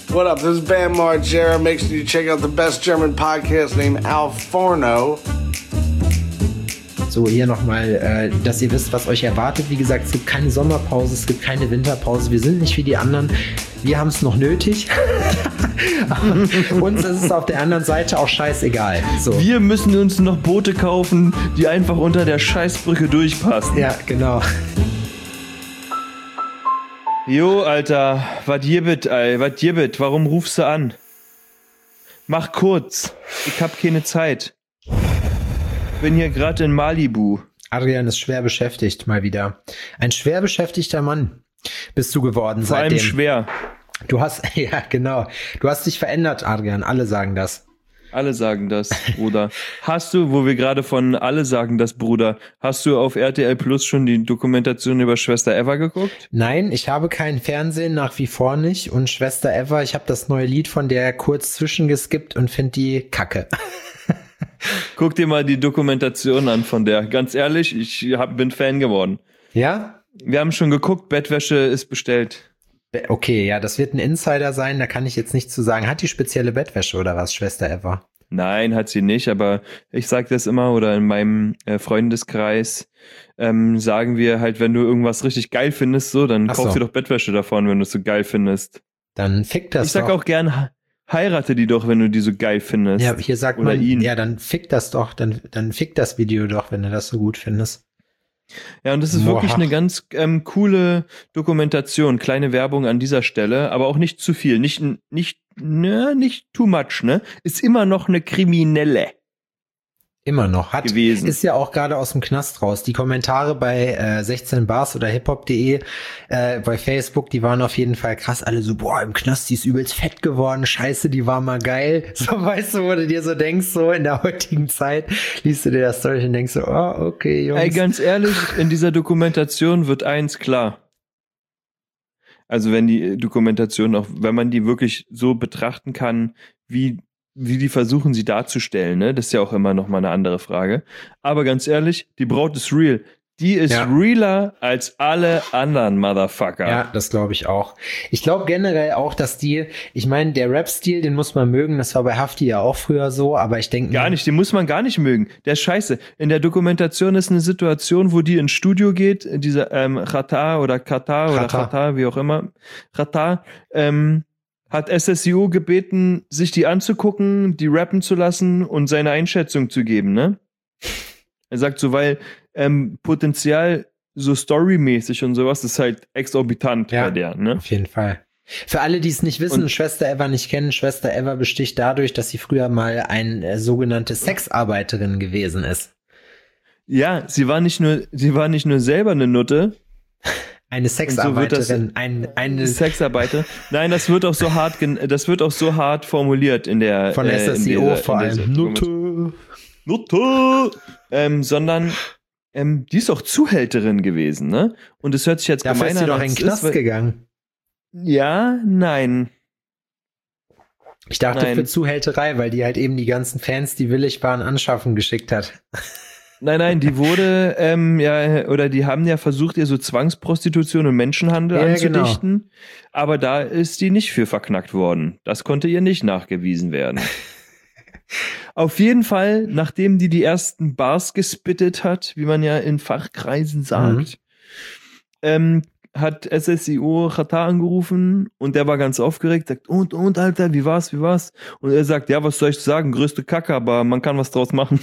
What up? This is Bam Margera. Make sure you check out the best German podcast named Al Forno. So, hier nochmal, dass ihr wisst, was euch erwartet. Wie gesagt, es gibt keine Sommerpause, es gibt keine Winterpause. Wir sind nicht wie die anderen. Wir haben es noch nötig. Uns ist es auf der anderen Seite auch scheißegal. So. Wir müssen uns noch Boote kaufen, die einfach unter der Scheißbrücke durchpassen. Ja, genau. Jo, Alter, was gibet, ey, was gibet? Warum rufst du an? Mach kurz, ich hab keine Zeit. Bin hier gerade in Malibu. Adrian ist schwer beschäftigt, mal wieder. Ein schwer beschäftigter Mann bist du geworden Vor seitdem. allem schwer. Du hast, ja genau, du hast dich verändert, Adrian, alle sagen das. Alle sagen das, Bruder. Hast du, wo wir gerade von alle sagen das, Bruder, hast du auf RTL Plus schon die Dokumentation über Schwester Eva geguckt? Nein, ich habe kein Fernsehen, nach wie vor nicht. Und Schwester Eva, ich habe das neue Lied von der kurz zwischengeskippt und finde die kacke. Guck dir mal die Dokumentation an von der. Ganz ehrlich, bin Fan geworden. Ja? Wir haben schon geguckt, Bettwäsche ist bestellt. Okay, ja, das wird ein Insider sein, da kann ich jetzt nichts zu sagen. Hat die spezielle Bettwäsche oder was, Schwester Eva? Nein, hat sie nicht, aber ich sag das immer, oder in meinem Freundeskreis sagen wir halt, wenn du irgendwas richtig geil findest, so, dann kauf dir doch Bettwäsche davon, wenn du es so geil findest. Dann fick das doch. Ich sag auch gern, heirate die doch, wenn du die so geil findest. Ja, hier sagt oder man, ihn. ja, dann fick das doch, dann fick das Video doch, wenn du das so gut findest. Ja, und das ist wirklich eine ganz coole Dokumentation. Kleine Werbung an dieser Stelle, aber auch nicht zu viel. Nicht too much, ne? Ist immer noch eine Kriminelle. Immer noch. Gewesen. Ist ja auch gerade aus dem Knast raus. Die Kommentare bei 16 Bars oder hiphop.de bei Facebook, die waren auf jeden Fall krass. Alle so, boah, im Knast, die ist übelst fett geworden. Scheiße, die war mal geil. So, weißt du, wo du dir so denkst, so in der heutigen Zeit, liest du dir das durch und denkst so, oh, okay, Jungs. Ey, ganz ehrlich, in dieser Dokumentation wird eins klar. Also wenn die Dokumentation auch, wenn man die wirklich so betrachten kann, wie die versuchen, sie darzustellen, ne? Das ist ja auch immer noch mal eine andere Frage. Aber ganz ehrlich, die Braut ist real. Die ist realer als alle anderen Motherfucker. Ja, das glaube ich auch. Ich glaube generell auch, dass ich meine, der Rap-Stil, den muss man mögen. Das war bei Hafti ja auch früher so, aber ich denke... Gar nicht, den muss man gar nicht mögen. Der ist scheiße. In der Dokumentation ist eine Situation, wo die ins Studio geht, dieser Qatar, wie auch immer. Qatar, hat SSIO gebeten, sich die anzugucken, die rappen zu lassen und seine Einschätzung zu geben, ne? Er sagt so, weil Potenzial so storymäßig und sowas ist halt exorbitant bei der, ne? Auf jeden Fall. Für alle, die es nicht wissen und Schwester Eva nicht kennen, Schwester Eva besticht dadurch, dass sie früher mal eine sogenannte Sexarbeiterin gewesen ist. Ja, sie war nicht nur selber eine Nutte. Eine Sexarbeiterin, eine Sexarbeiter. Nein, das wird auch so hart formuliert in der von SSIO vor allem. Nutte. Sondern die ist auch Zuhälterin gewesen, ne? Und es hört sich jetzt gemein an. Dafür ist sie doch in den Knast gegangen. Ja, nein. Ich dachte für Zuhälterei, weil die halt eben die ganzen Fans, die willig waren, anschaffen geschickt hat. Nein, die wurde, die haben ja versucht, ihr so Zwangsprostitution und Menschenhandel anzudichten, genau. Aber da ist die nicht für verknackt worden. Das konnte ihr nicht nachgewiesen werden. Auf jeden Fall, nachdem die ersten Bars gespittet hat, wie man ja in Fachkreisen sagt, hat SSIO Qatar angerufen und der war ganz aufgeregt, sagt, und Alter, wie war's? Und er sagt, ja, was soll ich sagen, größte Kacke, aber man kann was draus machen.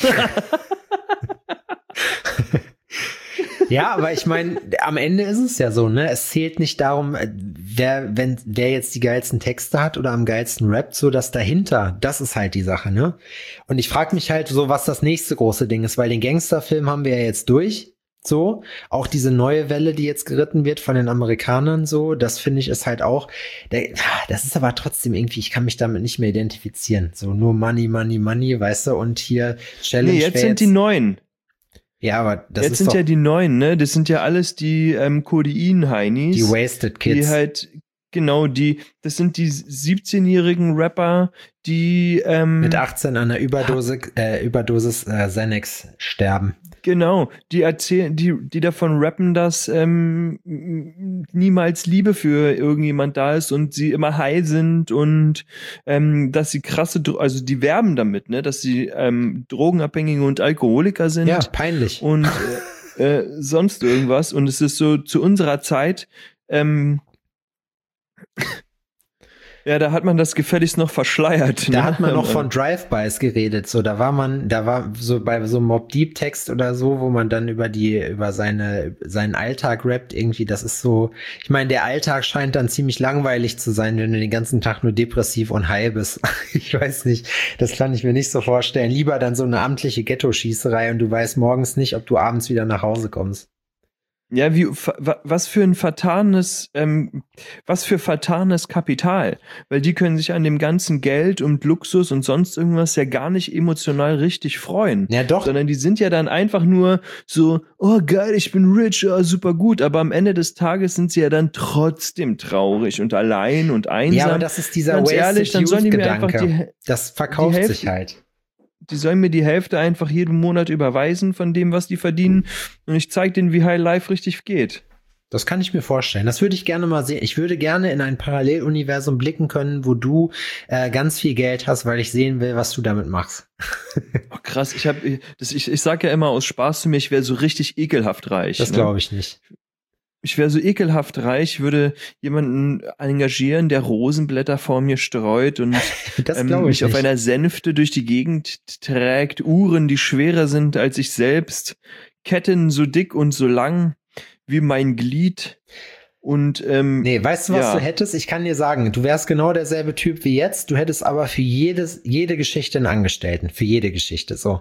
Ja, aber ich meine, am Ende ist es ja so, ne? Es zählt nicht darum, wer jetzt die geilsten Texte hat oder am geilsten rappt, so das dahinter, das ist halt die Sache, ne? Und ich frage mich halt so, was das nächste große Ding ist, weil den Gangsterfilm haben wir ja jetzt durch, so. Auch diese neue Welle, die jetzt geritten wird von den Amerikanern, so, das finde ich ist halt auch, das ist aber trotzdem irgendwie, ich kann mich damit nicht mehr identifizieren. So, nur Money, weißt du, und hier Challenge. Nee, jetzt sind die Neuen. Ja, aber das jetzt ist sind doch ja die Neuen, ne? Das sind ja alles die Codein-Heinis. Die Wasted Kids. Die halt, genau, das sind die 17-jährigen Rapper, die mit 18 an einer Überdosis Xanax sterben. Genau, die erzählen, die davon rappen, dass niemals Liebe für irgendjemand da ist und sie immer high sind und dass sie also die werben damit, ne, dass sie Drogenabhängige und Alkoholiker sind. Ja, peinlich. Und sonst irgendwas. Und es ist so zu unserer Zeit, ja, da hat man das gefälligst noch verschleiert. Da ne? hat man noch von Drive-Bys geredet, so, da war so bei so einem Mobb-Deep-Text oder so, wo man dann über seinen Alltag rappt irgendwie, das ist so, ich meine, der Alltag scheint dann ziemlich langweilig zu sein, wenn du den ganzen Tag nur depressiv und high bist. Ich weiß nicht, das kann ich mir nicht so vorstellen. Lieber dann so eine amtliche Ghetto-Schießerei und du weißt morgens nicht, ob du abends wieder nach Hause kommst. Ja, was für vertanes Kapital, weil die können sich an dem ganzen Geld und Luxus und sonst irgendwas ja gar nicht emotional richtig freuen. Ja, doch. Sondern die sind ja dann einfach nur so, oh geil, ich bin rich, oh, super gut, aber am Ende des Tages sind sie ja dann trotzdem traurig und allein und einsam. Ja, aber das ist dieser Ganz ehrlich, dann sollen die mir Wasted einfach Youth-Gedanke. Das verkauft die sich halt. Die sollen mir die Hälfte einfach jeden Monat überweisen von dem, was die verdienen. Und ich zeige denen, wie High Life richtig geht. Das kann ich mir vorstellen. Das würde ich gerne mal sehen. Ich würde gerne in ein Paralleluniversum blicken können, wo du ganz viel Geld hast, weil ich sehen will, was du damit machst. Oh, krass. Ich sag ja immer aus Spaß zu mir, ich wäre so richtig ekelhaft reich. Das glaube ich nicht. Ich wäre so ekelhaft reich, würde jemanden engagieren, der Rosenblätter vor mir streut und mich auf einer Sänfte durch die Gegend trägt, Uhren, die schwerer sind als ich selbst, Ketten so dick und so lang wie mein Glied. Und nee, weißt du, was du hättest? Ich kann dir sagen, du wärst genau derselbe Typ wie jetzt, du hättest aber für jede Geschichte einen Angestellten, für jede Geschichte, so.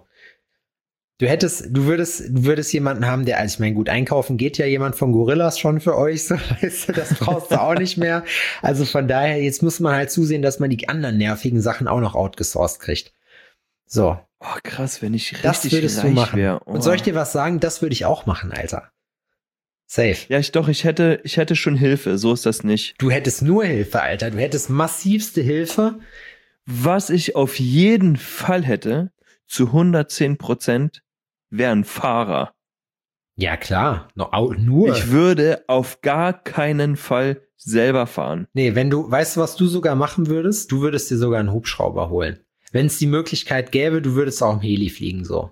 Du würdest jemanden haben, also ich meine, gut, einkaufen geht ja jemand von Gorillas schon für euch, so, weißt du, das brauchst du auch nicht mehr. Also von daher, jetzt muss man halt zusehen, dass man die anderen nervigen Sachen auch noch outgesourced kriegt. So. Oh, krass, wenn ich das richtig würdest reich du machen. wäre. Oh. Und soll ich dir was sagen? Das würde ich auch machen, Alter. Safe. Ja, ich hätte schon Hilfe, so ist das nicht. Du hättest nur Hilfe, Alter. Du hättest massivste Hilfe. Was ich auf jeden Fall hätte, zu 110%, wäre ein Fahrer. Ja, klar. Nur. Ich würde auf gar keinen Fall selber fahren. Nee, weißt du, was du sogar machen würdest? Du würdest dir sogar einen Hubschrauber holen. Wenn es die Möglichkeit gäbe, du würdest auch im Heli fliegen, so.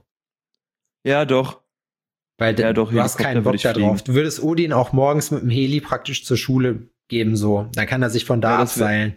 Ja, doch. Weil du hast keinen Bock da drauf. Du würdest Odin auch morgens mit dem Heli praktisch zur Schule geben, so. Dann kann er sich von da abseilen.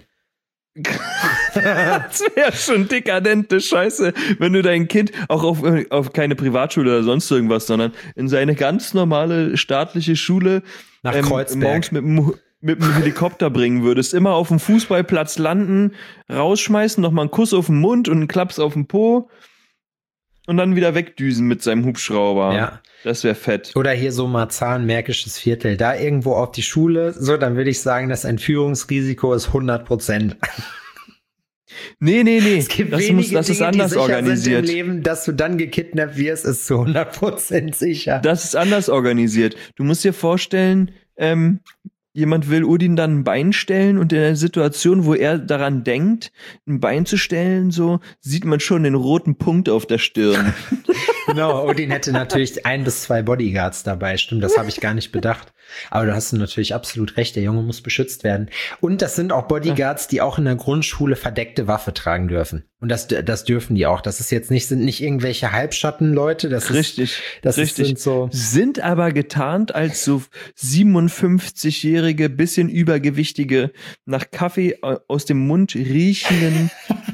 Das wäre schon dekadente Scheiße, wenn du dein Kind auch auf keine Privatschule oder sonst irgendwas, sondern in seine ganz normale staatliche Schule nach Kreuzberg morgens mit dem Helikopter bringen würdest. Immer auf dem Fußballplatz landen, rausschmeißen, nochmal einen Kuss auf den Mund und einen Klaps auf den Po und dann wieder wegdüsen mit seinem Hubschrauber. Ja. Das wäre fett. Oder hier so Marzahn, Märkisches Viertel, da irgendwo auf die Schule, so, dann würde ich sagen, das Entführungsrisiko ist 100%. Nee. Es gibt das ist anders die organisiert. Sind im Leben, dass du dann gekidnappt wirst, ist zu 100% sicher. Das ist anders organisiert. Du musst dir vorstellen, jemand will Odin dann ein Bein stellen und in der Situation, wo er daran denkt, ein Bein zu stellen, so sieht man schon den roten Punkt auf der Stirn. Genau, Odin hätte natürlich 1 bis 2 Bodyguards dabei. Stimmt, das habe ich gar nicht bedacht. Aber da hast du natürlich absolut recht, der Junge muss beschützt werden. Und das sind auch Bodyguards, die auch in der Grundschule verdeckte Waffe tragen dürfen. Und das dürfen die auch. Das ist jetzt sind nicht irgendwelche Halbschattenleute. Das richtig, ist, richtig. Sind aber getarnt als so 57-jährige, bisschen übergewichtige, nach Kaffee aus dem Mund riechenden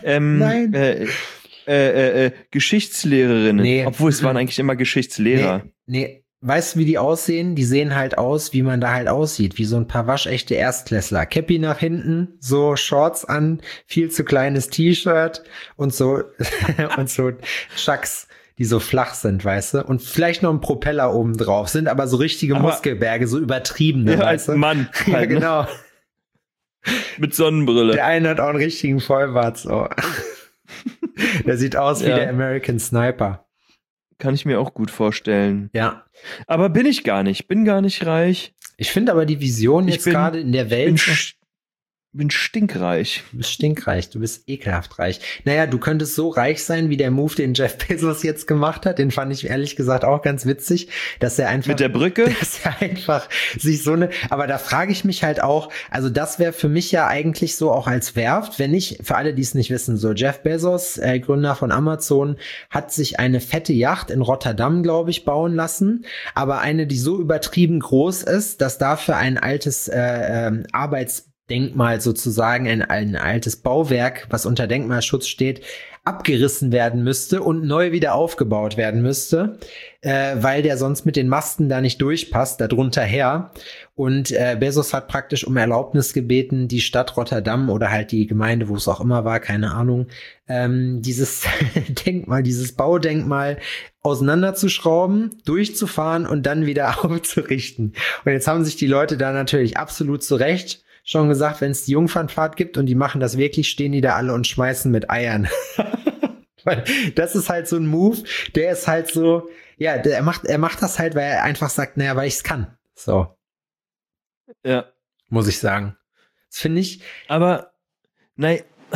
Geschichtslehrerinnen. Nee. Obwohl es waren eigentlich immer Geschichtslehrer. Nee. Weißt du, wie die aussehen? Die sehen halt aus, wie man da halt aussieht. Wie so ein paar waschechte Erstklässler. Käppi nach hinten, so Shorts an, viel zu kleines T-Shirt und so und so Chucks, die so flach sind, weißt du? Und vielleicht noch ein Propeller oben drauf. Sind aber so richtige Muskelberge, so übertriebene, weißt du? Als Mann. Ja, halt, genau. Mit Sonnenbrille. Der eine hat auch einen richtigen Vollbart, so. Der sieht aus wie der American Sniper. Kann ich mir auch gut vorstellen. Ja. Aber bin ich gar nicht. Bin gar nicht reich. Ich finde aber die Vision jetzt gerade in der Welt. bin stinkreich. Du bist stinkreich, du bist ekelhaft reich. Naja, du könntest so reich sein, wie der Move, den Jeff Bezos jetzt gemacht hat. Den fand ich ehrlich gesagt auch ganz witzig, dass er einfach... Mit der Brücke? Dass er einfach sich so eine... Aber da frage ich mich halt auch, also das wäre für mich ja eigentlich so auch als Werft, wenn ich, für alle, die es nicht wissen, so Jeff Bezos, Gründer von Amazon, hat sich eine fette Yacht in Rotterdam, glaube ich, bauen lassen, aber eine, die so übertrieben groß ist, dass dafür ein altes Arbeitsdenkmal sozusagen, ein altes Bauwerk, was unter Denkmalschutz steht, abgerissen werden müsste und neu wieder aufgebaut werden müsste, weil der sonst mit den Masten da nicht durchpasst, da drunter her. Und Bezos hat praktisch um Erlaubnis gebeten, die Stadt Rotterdam oder halt die Gemeinde, wo es auch immer war, keine Ahnung, dieses Denkmal, dieses Baudenkmal auseinanderzuschrauben, durchzufahren und dann wieder aufzurichten. Und jetzt haben sich die Leute da natürlich absolut zu Recht schon gesagt, wenn es die Jungfernfahrt gibt und die machen das wirklich, stehen die da alle und schmeißen mit Eiern. Weil das ist halt so ein Move, der ist halt so, ja, er macht das halt, weil er einfach sagt, naja, weil ich es kann. So. Ja. Muss ich sagen. Das finde ich. Aber, nein.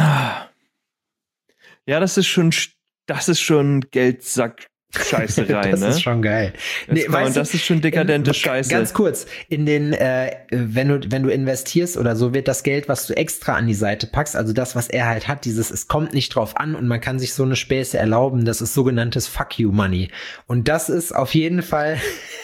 Ja, das ist schon Geldsack-Scheißerei, Das ne? ist schon geil. Das ist schon dekadente Scheiße. Ganz kurz, wenn du investierst oder so, wird das Geld, was du extra an die Seite packst, also das, was er halt hat, es kommt nicht drauf an und man kann sich so eine Späße erlauben, das ist sogenanntes Fuck you Money. Und das ist auf jeden Fall,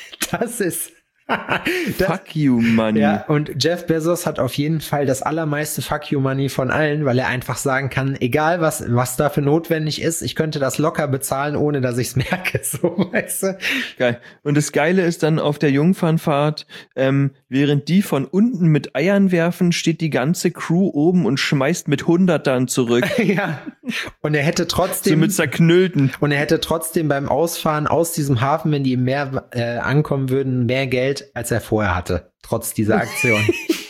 Fuck you money. Ja, und Jeff Bezos hat auf jeden Fall das allermeiste Fuck you money von allen, weil er einfach sagen kann, egal was dafür notwendig ist, ich könnte das locker bezahlen, ohne dass ich es merke, so, weißt du? Geil. Und das Geile ist dann auf der Jungfernfahrt, während die von unten mit Eiern werfen, steht die ganze Crew oben und schmeißt mit Hundertern zurück. Ja. Und er hätte trotzdem. So mit zerknüllten. Und er hätte trotzdem beim Ausfahren aus diesem Hafen, wenn die im Meer ankommen würden, mehr Geld, als er vorher hatte. Trotz dieser Aktion.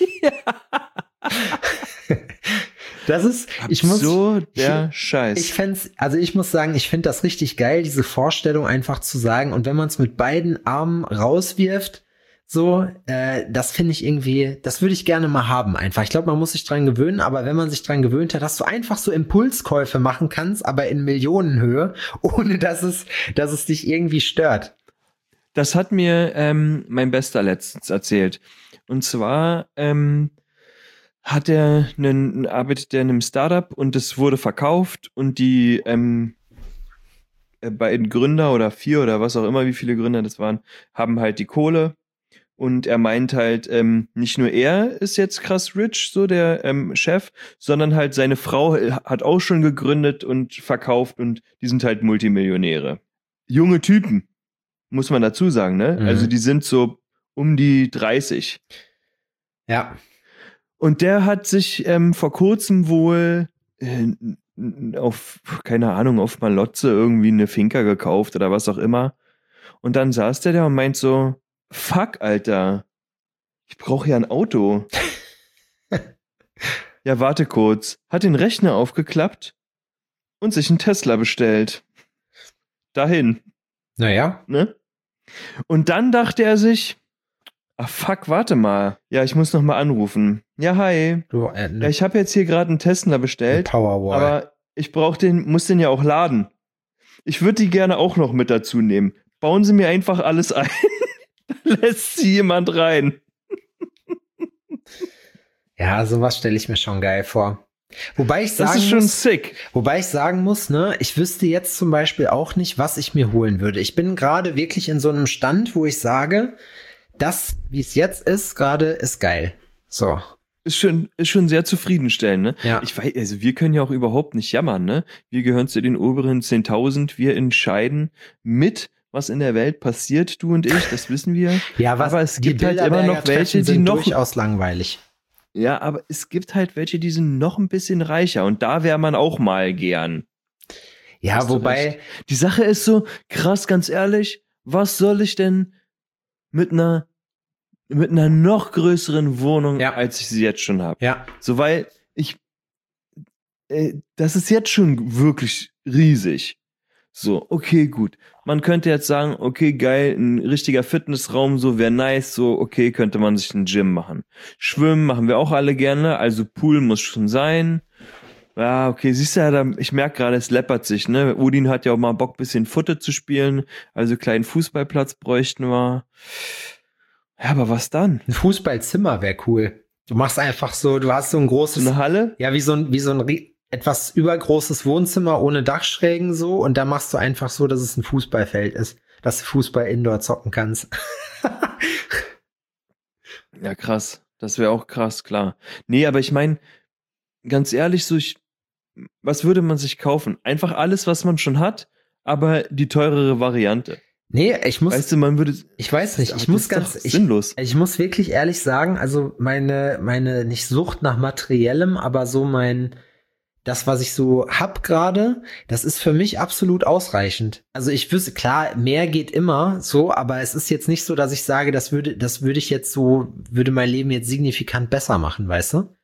Das ist, Scheiß. Ich muss sagen, ich finde das richtig geil, diese Vorstellung einfach zu sagen, und wenn man es mit beiden Armen rauswirft, so, das finde ich irgendwie, das würde ich gerne mal haben einfach. Ich glaube, man muss sich dran gewöhnen, aber wenn man sich dran gewöhnt hat, dass du einfach so Impulskäufe machen kannst, aber in Millionenhöhe, ohne dass es dich irgendwie stört. Das hat mir mein Bester letztens erzählt. Und zwar arbeitet er in einem Startup und es wurde verkauft und die beiden Gründer oder 4 oder was auch immer, wie viele Gründer das waren, haben halt die Kohle. Und er meint halt, nicht nur er ist jetzt krass rich, so der Chef, sondern halt seine Frau hat auch schon gegründet und verkauft und die sind halt Multimillionäre. Junge Typen. Muss man dazu sagen, ne? Mhm. Also die sind so um die 30. Ja. Und der hat sich vor kurzem wohl auf Malotze irgendwie eine Finca gekauft oder was auch immer. Und dann saß der da und meint so, fuck, Alter, ich brauche ja ein Auto. Ja, warte kurz. Hat den Rechner aufgeklappt und sich einen Tesla bestellt. Dahin. Naja. Ne? Und dann dachte er sich, fuck, warte mal. Ja, ich muss noch mal anrufen. Ja, hi. Ja, ich habe jetzt hier gerade einen Tesla bestellt, Powerwall. aber ich muss den ja auch laden. Ich würde die gerne auch noch mit dazu nehmen. Bauen Sie mir einfach alles ein. Lässt sie jemand rein. Ja, sowas stelle ich mir schon geil vor. Wobei ich sagen muss, ne, ich wüsste jetzt zum Beispiel auch nicht, was ich mir holen würde. Ich bin gerade wirklich in so einem Stand, wo ich sage, das, wie es jetzt ist, gerade ist geil. So. Ist schon sehr zufriedenstellend, ne? Ja. Ich weiß, also wir können ja auch überhaupt nicht jammern, ne? Wir gehören zu den oberen 10.000. Wir entscheiden mit, was in der Welt passiert, du und ich, das wissen wir. Ja, aber es gibt halt immer noch welche, die noch durchaus langweilig. Ja, aber es gibt halt welche, die sind noch ein bisschen reicher und da wäre man auch mal gern. Ja, wobei die Sache ist so, krass, ganz ehrlich, was soll ich denn mit einer noch größeren Wohnung, als ich sie jetzt schon habe? Ja. So, weil das ist jetzt schon wirklich riesig. So, okay, gut. Man könnte jetzt sagen, okay, geil, ein richtiger Fitnessraum, so wäre nice, so, okay, könnte man sich ein Gym machen. Schwimmen machen wir auch alle gerne, also Pool muss schon sein. Ja, okay, siehst du ja, ich merke gerade, es läppert sich, ne? Udin hat ja auch mal Bock, bisschen Futte zu spielen, also kleinen Fußballplatz bräuchten wir. Ja, aber was dann? Ein Fußballzimmer wäre cool. Du machst einfach so, du hast so ein großes... So eine Halle? Ja, wie so ein etwas übergroßes Wohnzimmer ohne Dachschrägen so und da machst du einfach so, dass es ein Fußballfeld ist, dass du Fußball indoor zocken kannst. Ja, krass. Das wäre auch krass, klar. Nee, aber ich meine, ganz ehrlich, so was würde man sich kaufen? Einfach alles, was man schon hat, aber die teurere Variante. Nee, ich muss. Weißt du, man würde. Ich weiß nicht, sinnlos. Ich muss wirklich ehrlich sagen, also meine nicht Sucht nach Materiellem, aber so das, was ich so hab gerade, das ist für mich absolut ausreichend. Also ich wüsste, klar, mehr geht immer so, aber es ist jetzt nicht so, dass ich sage, würde mein Leben jetzt signifikant besser machen, weißt du?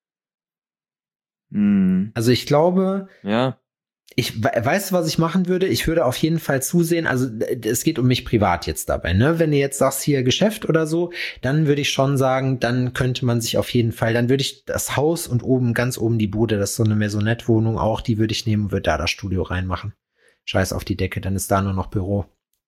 Also ich glaube, ja. Ich weiß, was ich machen würde. Ich würde auf jeden Fall zusehen, also es geht um mich privat jetzt dabei, ne? Wenn du jetzt sagst, hier Geschäft oder so, dann würde ich schon sagen, dann könnte man sich auf jeden Fall, dann würde ich das Haus und ganz oben die Bude, das ist so eine Maisonette-Wohnung auch, die würde ich nehmen und würde da das Studio reinmachen. Scheiß auf die Decke, dann ist da nur noch Büro.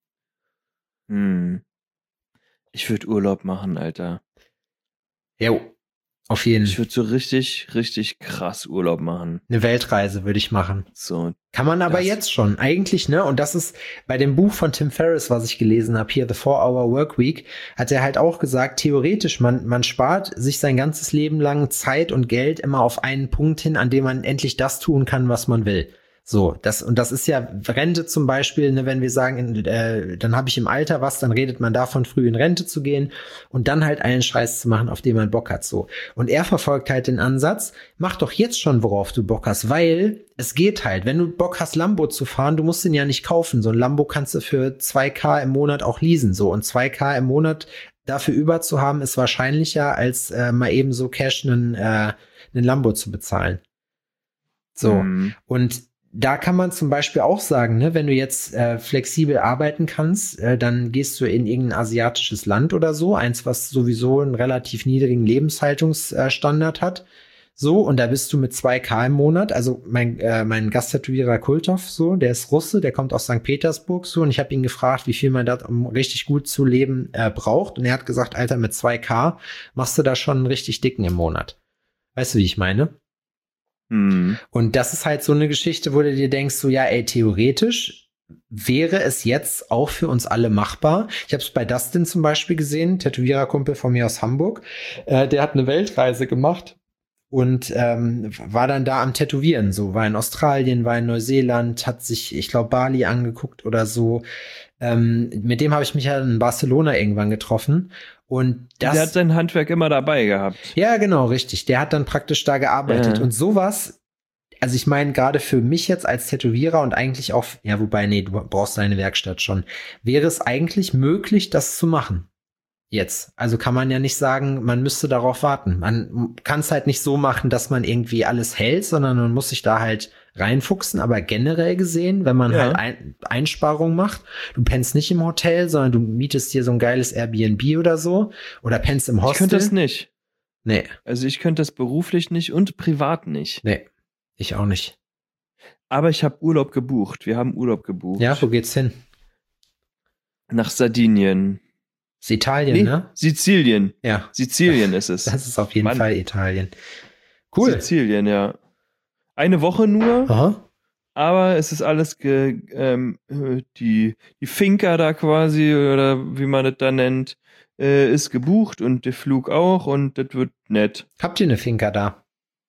Ich würde Urlaub machen, Alter. Jo. Auf jeden Fall. Ich würde so richtig, richtig krass Urlaub machen. Eine Weltreise würde ich machen. So. Kann man aber jetzt schon, eigentlich, ne? Und das ist bei dem Buch von Tim Ferriss, was ich gelesen habe, hier The 4-Hour Workweek, hat er halt auch gesagt, theoretisch, man spart sich sein ganzes Leben lang Zeit und Geld immer auf einen Punkt hin, an dem man endlich das tun kann, was man will. So, das ist ja Rente zum Beispiel, ne, wenn wir sagen, dann habe ich im Alter was, dann redet man davon, früh in Rente zu gehen und dann halt einen Scheiß zu machen, auf den man Bock hat, so. Und er verfolgt halt den Ansatz, mach doch jetzt schon, worauf du Bock hast, weil es geht halt, wenn du Bock hast, Lambo zu fahren, du musst den ja nicht kaufen, so ein Lambo kannst du für 2.000 im Monat auch leasen, so, und 2.000 im Monat dafür über zu haben, ist wahrscheinlicher, als mal eben so Cash einen Lambo zu bezahlen. So, und da kann man zum Beispiel auch sagen, ne, wenn du jetzt flexibel arbeiten kannst, dann gehst du in irgendein asiatisches Land oder so, eins, was sowieso einen relativ niedrigen Lebenshaltungsstandard hat. So, und da bist du mit 2.000 im Monat. Also mein Gasttätowierer Kultov, so, der ist Russe, der kommt aus St. Petersburg, so, und ich habe ihn gefragt, wie viel man da, um richtig gut zu leben, braucht. Und er hat gesagt, Alter, mit 2.000 machst du da schon einen richtig dicken im Monat. Weißt du, wie ich meine? Und das ist halt so eine Geschichte, wo du dir denkst, so ja, ey, theoretisch wäre es jetzt auch für uns alle machbar. Ich habe es bei Dustin zum Beispiel gesehen, Tätowiererkumpel von mir aus Hamburg. Der hat eine Weltreise gemacht und war dann da am Tätowieren. So, war in Australien, war in Neuseeland, hat sich, ich glaube, Bali angeguckt oder so. Mit dem habe ich mich ja in Barcelona irgendwann getroffen. Und der hat sein Handwerk immer dabei gehabt. Ja, genau, richtig. Der hat dann praktisch da gearbeitet. Und sowas, also ich meine, gerade für mich jetzt als Tätowierer und eigentlich auch, ja, wobei, nee, du brauchst deine Werkstatt schon, wäre es eigentlich möglich, das zu machen. Jetzt. Also kann man ja nicht sagen, man müsste darauf warten. Man kann es halt nicht so machen, dass man irgendwie alles hält, sondern man muss sich da halt reinfuchsen. Aber generell gesehen, wenn man halt Einsparungen macht, du pennst nicht im Hotel, sondern du mietest dir so ein geiles Airbnb oder so oder pennst im Hostel. Ich könnte das nicht. Nee. Also ich könnte das beruflich nicht und privat nicht. Nee, ich auch nicht. Aber ich habe Urlaub gebucht. Wir haben Urlaub gebucht. Ja, wo geht's hin? Nach Sardinien. Ist Italien, ne? Sizilien. Ja. Sizilien ist es. Das ist auf jeden Fall Italien. Cool. Sizilien, ja. Eine Woche nur. Aha. Aber es ist alles die Finca da quasi, oder wie man das da nennt, ist gebucht und der Flug auch und das wird nett. Habt ihr eine Finca da?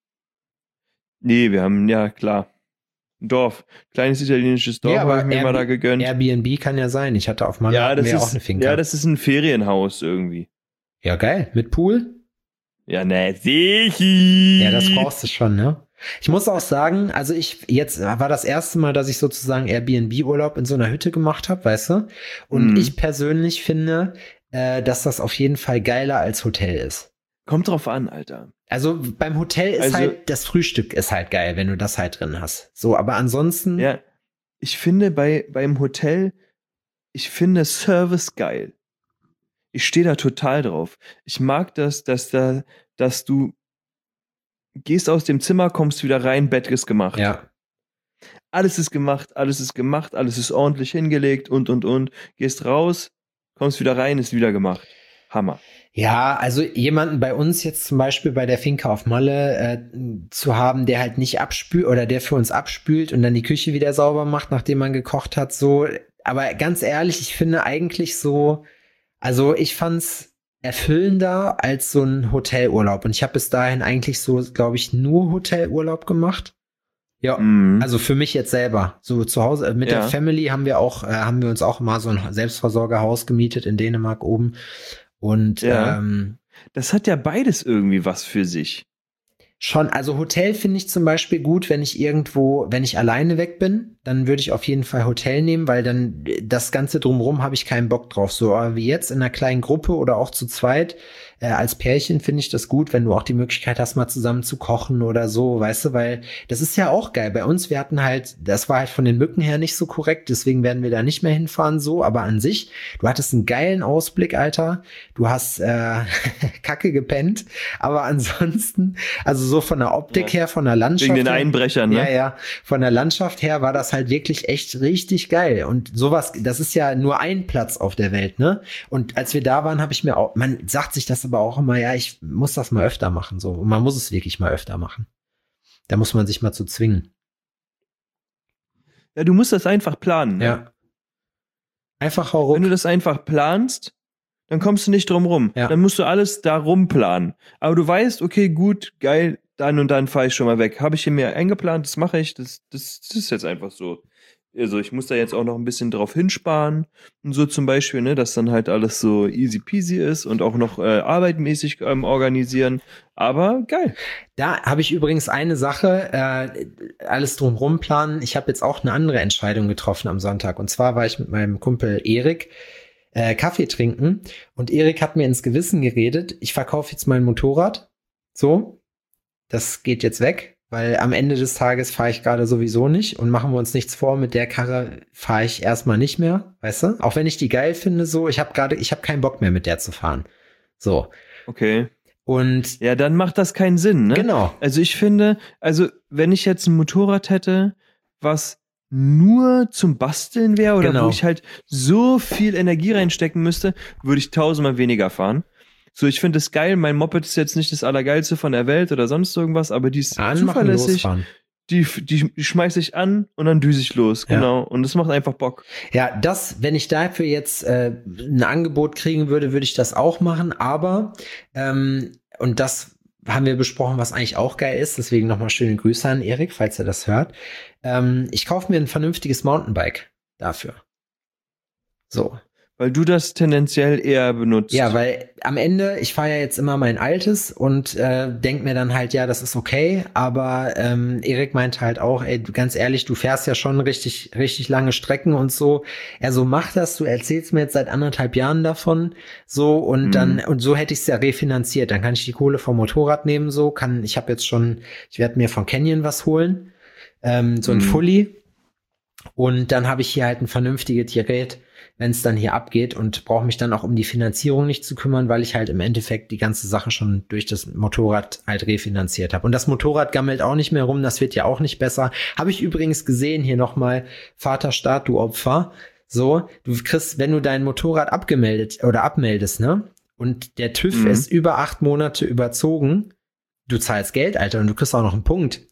Nee, wir haben, ja klar, ein Dorf. Kleines italienisches Dorf, ja, aber habe ich mir mal da gegönnt. Airbnb kann ja sein. Ich hatte auf Malaga auch eine Finca. Ja, das ist ein Ferienhaus irgendwie. Ja, geil. Mit Pool? Ja, ne, sicher. Ja, das brauchst du schon, ne? Ich muss auch sagen, also jetzt war das erste Mal, dass ich sozusagen Airbnb-Urlaub in so einer Hütte gemacht habe, weißt du? Und ich persönlich finde, dass das auf jeden Fall geiler als Hotel ist. Kommt drauf an, Alter. Also beim Hotel ist halt, das Frühstück ist halt geil, wenn du das halt drin hast. So, aber ansonsten. Ja, ich finde beim Hotel, ich finde Service geil. Ich stehe da total drauf. Ich mag das, dass du gehst aus dem Zimmer, kommst wieder rein, Bett ist gemacht. Ja. Alles ist gemacht, alles ist ordentlich hingelegt und. Gehst raus, kommst wieder rein, ist wieder gemacht. Hammer. Ja, also jemanden bei uns jetzt zum Beispiel bei der Finca auf Malle zu haben, der halt nicht abspült oder der für uns abspült und dann die Küche wieder sauber macht, nachdem man gekocht hat, so. Aber ganz ehrlich, ich finde eigentlich so, also ich fand's erfüllender als so ein Hotelurlaub. Und ich habe bis dahin eigentlich so, glaube ich, nur Hotelurlaub gemacht. Ja, also für mich jetzt selber. So zu Hause mit der Family haben wir uns auch mal so ein Selbstversorgerhaus gemietet in Dänemark oben. Und das hat ja beides irgendwie was für sich. Schon, also Hotel finde ich zum Beispiel gut, wenn ich alleine weg bin, dann würde ich auf jeden Fall Hotel nehmen, weil dann das Ganze drumherum habe ich keinen Bock drauf. So wie jetzt in einer kleinen Gruppe oder auch zu zweit, als Pärchen finde ich das gut, wenn du auch die Möglichkeit hast, mal zusammen zu kochen oder so, weißt du, weil das ist ja auch geil. Bei uns, das war halt von den Mücken her nicht so korrekt, deswegen werden wir da nicht mehr hinfahren so, aber an sich, du hattest einen geilen Ausblick, Alter, du hast Kacke gepennt, aber ansonsten, also so von der Optik her, von der Landschaft wegen den Einbrechern, ne? Ja, von der Landschaft her war das halt wirklich echt richtig geil und sowas, das ist ja nur ein Platz auf der Welt, ne? Und als wir da waren, habe ich mir auch, man sagt sich das aber auch immer, ja, ich muss das mal öfter machen, so. Und man muss es wirklich mal öfter machen. Da muss man sich mal zu zwingen. Ja, du musst das einfach planen. Ne? Ja. Einfach hau ruck. Wenn du das einfach planst, dann kommst du nicht drum rum. Ja. Dann musst du alles da rumplanen. Aber du weißt, okay, gut, geil, dann und dann fahre ich schon mal weg. Habe ich hier mir eingeplant, das mache ich, das ist jetzt einfach so. Also ich muss da jetzt auch noch ein bisschen drauf hinsparen und so zum Beispiel, ne, dass dann halt alles so easy peasy ist und auch noch arbeitmäßig organisieren. Aber geil. Da habe ich übrigens eine Sache, alles drumherum planen. Ich habe jetzt auch eine andere Entscheidung getroffen am Sonntag. Und zwar war ich mit meinem Kumpel Erik Kaffee trinken und Erik hat mir ins Gewissen geredet, ich verkaufe jetzt mein Motorrad. So, das geht jetzt weg. Weil am Ende des Tages fahre ich gerade sowieso nicht und machen wir uns nichts vor, mit der Karre fahre ich erstmal nicht mehr, weißt du? Auch wenn ich die geil finde, so, ich habe keinen Bock mehr mit der zu fahren. So. Okay. Und ja, dann macht das keinen Sinn, ne? Genau. Also ich finde, wenn ich jetzt ein Motorrad hätte, was nur zum Basteln wäre oder wo ich halt so viel Energie reinstecken müsste, würde ich 1000-mal weniger fahren. So, ich finde es geil, mein Moped ist jetzt nicht das Allergeilste von der Welt oder sonst irgendwas, aber die ist zuverlässig. Die schmeiße ich an und dann düse ich los, genau. Und das macht einfach Bock. Ja, wenn ich dafür jetzt ein Angebot kriegen würde, würde ich das auch machen, aber und das haben wir besprochen, was eigentlich auch geil ist, deswegen nochmal schöne Grüße an Erik, falls er das hört. Ich kaufe mir ein vernünftiges Mountainbike dafür. So. Weil du das tendenziell eher benutzt. Ja, weil am Ende, ich fahre ja jetzt immer mein altes und denk mir dann halt, ja, das ist okay, aber Erik meinte halt auch, ey, ganz ehrlich, du fährst ja schon richtig, richtig lange Strecken und so. Er so, mach das, du erzählst mir jetzt seit 1,5 Jahren davon, so und und so hätte ich es ja refinanziert. Dann kann ich die Kohle vom Motorrad nehmen, so, ich werde mir von Canyon was holen, so ein Fully und dann habe ich hier halt ein vernünftiges Gerät, wenn es dann hier abgeht und brauche mich dann auch um die Finanzierung nicht zu kümmern, weil ich halt im Endeffekt die ganze Sache schon durch das Motorrad halt refinanziert habe. Und das Motorrad gammelt auch nicht mehr rum, das wird ja auch nicht besser. Habe ich übrigens gesehen, hier nochmal, Vaterstaat, du Opfer. So, du kriegst, wenn du dein Motorrad abmeldest, ne? Und der TÜV ist über 8 Monate überzogen, du zahlst Geld, Alter, und du kriegst auch noch einen Punkt.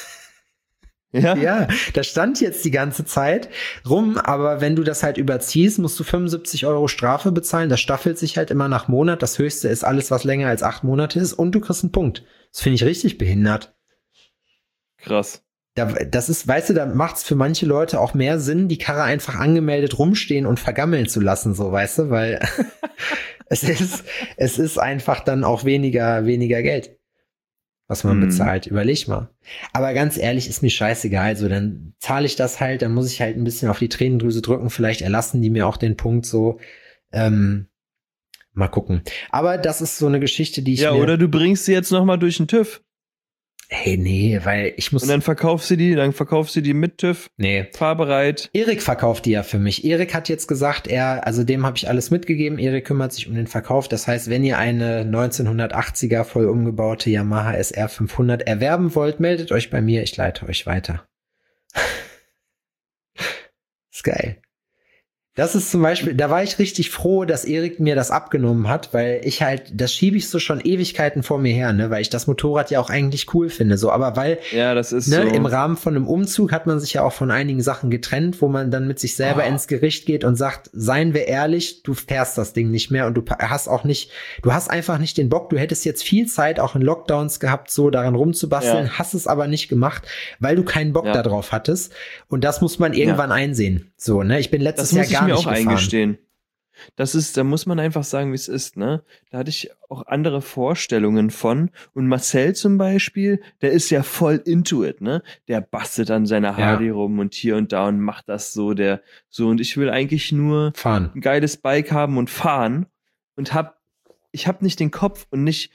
Ja, das stand jetzt die ganze Zeit rum, aber wenn du das halt überziehst, musst du 75 € Strafe bezahlen. Das staffelt sich halt immer nach Monat. Das höchste ist alles, was länger als 8 Monate ist und du kriegst einen Punkt. Das finde ich richtig behindert. Krass. Das ist, weißt du, da macht es für manche Leute auch mehr Sinn, die Karre einfach angemeldet rumstehen und vergammeln zu lassen, so, weißt du, weil es ist einfach dann auch weniger Geld, was man bezahlt. Überleg mal. Aber ganz ehrlich, ist mir scheißegal. Also dann zahle ich das halt, dann muss ich halt ein bisschen auf die Tränendrüse drücken. Vielleicht erlassen die mir auch den Punkt so. Mal gucken. Aber das ist so eine Geschichte, die ich oder du bringst sie jetzt noch mal durch den TÜV. Hey, nee, weil ich muss... Und dann verkaufst du die mit TÜV, fahrbereit. Erik verkauft die ja für mich. Erik hat jetzt gesagt, also dem habe ich alles mitgegeben. Erik kümmert sich um den Verkauf. Das heißt, wenn ihr eine 1980er voll umgebaute Yamaha SR 500 erwerben wollt, meldet euch bei mir. Ich leite euch weiter. Ist geil. Das ist zum Beispiel, da war ich richtig froh, dass Erik mir das abgenommen hat, weil ich halt, das schiebe ich so schon Ewigkeiten vor mir her, ne, weil ich das Motorrad ja auch eigentlich cool finde, so, aber weil, das ist ne, so. Im Rahmen von einem Umzug hat man sich ja auch von einigen Sachen getrennt, wo man dann mit sich selber ins Gericht geht und sagt, seien wir ehrlich, du fährst das Ding nicht mehr und du hast einfach nicht den Bock, du hättest jetzt viel Zeit auch in Lockdowns gehabt, so daran rumzubasteln, hast es aber nicht gemacht, weil du keinen Bock darauf hattest und das muss man irgendwann einsehen, so, ne, ich bin letztes Jahr gar mir nicht auch gefahren. Eingestehen. Da muss man einfach sagen, wie es ist, ne? Da hatte ich auch andere Vorstellungen von. Und Marcel zum Beispiel, der ist ja voll into it, ne? Der bastelt an seiner Harley rum und hier und da und macht das so, und ich will eigentlich nur fahren. Ein geiles Bike haben und fahren und ich hab nicht den Kopf und nicht,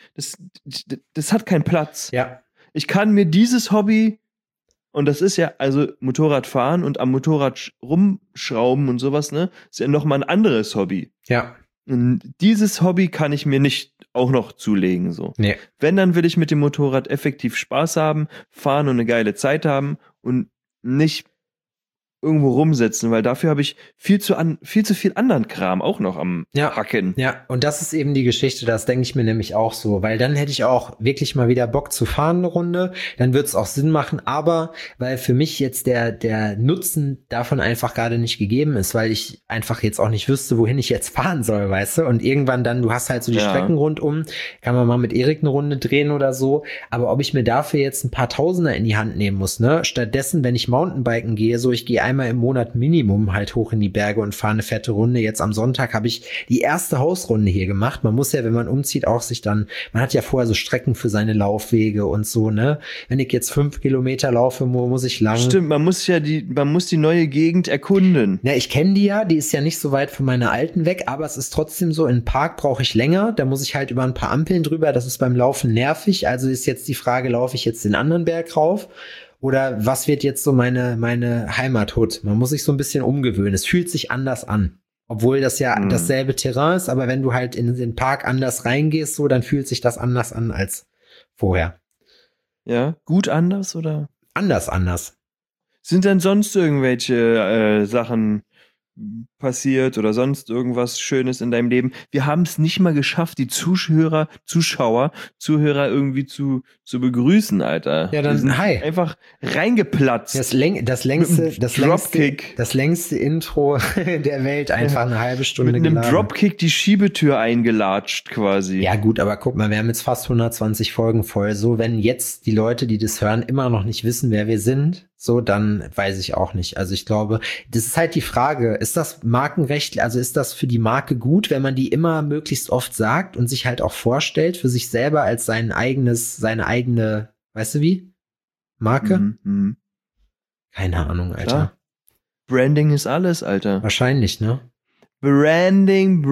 das hat keinen Platz. Ja. Ich kann mir dieses Hobby. Und das ist ja, also Motorradfahren und am Motorrad rumschrauben und sowas, ne, ist ja nochmal ein anderes Hobby. Ja. Und dieses Hobby kann ich mir nicht auch noch zulegen, so. Nee. Wenn, dann will ich mit dem Motorrad effektiv Spaß haben, fahren und eine geile Zeit haben und nicht irgendwo rumsetzen, weil dafür habe ich viel zu viel anderen Kram auch noch am Hacken. Ja, und das ist eben die Geschichte, das denke ich mir nämlich auch so, weil dann hätte ich auch wirklich mal wieder Bock zu fahren eine Runde, dann wird es auch Sinn machen, aber weil für mich jetzt der Nutzen davon einfach gerade nicht gegeben ist, weil ich einfach jetzt auch nicht wüsste, wohin ich jetzt fahren soll, weißt du, und irgendwann dann, du hast halt so die Strecken rundum, kann man mal mit Erik eine Runde drehen oder so, aber ob ich mir dafür jetzt ein paar Tausender in die Hand nehmen muss, ne, stattdessen, wenn ich Mountainbiken gehe, so ich gehe einmal im Monat Minimum halt hoch in die Berge und fahre eine fette Runde. Jetzt am Sonntag habe ich die erste Hausrunde hier gemacht. Man muss ja, wenn man umzieht, auch man hat ja vorher so Strecken für seine Laufwege und so, ne? Wenn ich jetzt 5 Kilometer laufe, muss ich lang. Stimmt, man muss die neue Gegend erkunden. Ja, ich kenne die ja, die ist ja nicht so weit von meiner alten weg, aber es ist trotzdem so, in den Park brauche ich länger, da muss ich halt über ein paar Ampeln drüber, das ist beim Laufen nervig, also ist jetzt die Frage, laufe ich jetzt den anderen Berg rauf? Oder was wird jetzt so meine Heimathut? Man muss sich so ein bisschen umgewöhnen. Es fühlt sich anders an. Obwohl das ja dasselbe Terrain ist, aber wenn du halt in den Park anders reingehst, so, dann fühlt sich das anders an als vorher. Ja, gut anders oder? Anders. Sind denn sonst irgendwelche Sachen passiert oder sonst irgendwas Schönes in deinem Leben? Wir haben es nicht mal geschafft, die Zuhörer irgendwie zu begrüßen, Alter. Ja, dann hi. Einfach reingeplatzt. Das längste Intro der Welt, einfach eine halbe Stunde mit einem Dropkick die Schiebetür eingelatscht quasi. Ja gut, aber guck mal, wir haben jetzt fast 120 Folgen voll. So, wenn jetzt die Leute, die das hören, immer noch nicht wissen, wer wir sind, so, dann weiß ich auch nicht. Also ich glaube, das ist halt die Frage, ist das Markenrecht, also ist das für die Marke gut, wenn man die immer möglichst oft sagt und sich halt auch vorstellt für sich selber als seine eigene, weißt du wie? Marke? Keine Ahnung, Alter. Klar. Branding ist alles, Alter. Wahrscheinlich, ne? Branding.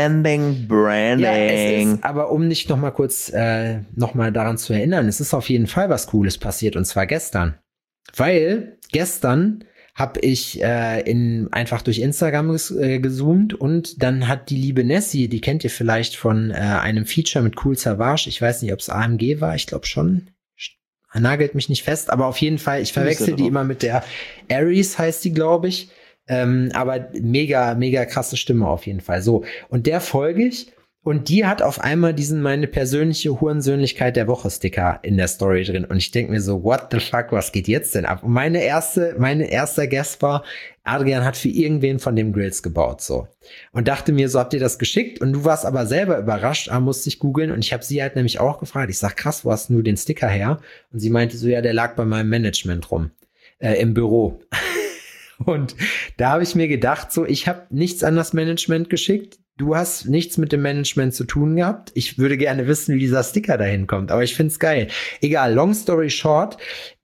Ja, es ist, aber um dich noch mal kurz noch mal daran zu erinnern, es ist auf jeden Fall was Cooles passiert und zwar gestern. Weil gestern habe ich einfach durch Instagram gezoomt und dann hat die liebe Nessie, die kennt ihr vielleicht von einem Feature mit Cool Savage, ich weiß nicht, ob es AMG war, ich glaube schon, nagelt mich nicht fest, aber auf jeden Fall, ich verwechsel die immer mit der Aries, heißt die, glaube ich, aber mega, mega krasse Stimme auf jeden Fall. So, und der folge ich. Und die hat auf einmal diesen meine persönliche Hurensöhnlichkeit der Woche Sticker in der Story drin. Und ich denke mir so, what the fuck, was geht jetzt denn ab? Und mein erster Guess war, Adrian hat für irgendwen von dem Grills gebaut, so. Und dachte mir, so, habt ihr das geschickt? Und du warst aber selber überrascht, musste ich googeln. Und ich habe sie halt nämlich auch gefragt. Ich sag, krass, wo hast du den Sticker her? Und sie meinte so, ja, der lag bei meinem Management rum, im Büro. Und da habe ich mir gedacht, so, ich habe nichts an das Management geschickt. Du hast nichts mit dem Management zu tun gehabt. Ich würde gerne wissen, wie dieser Sticker dahin kommt, aber ich find's geil. Egal, long story short,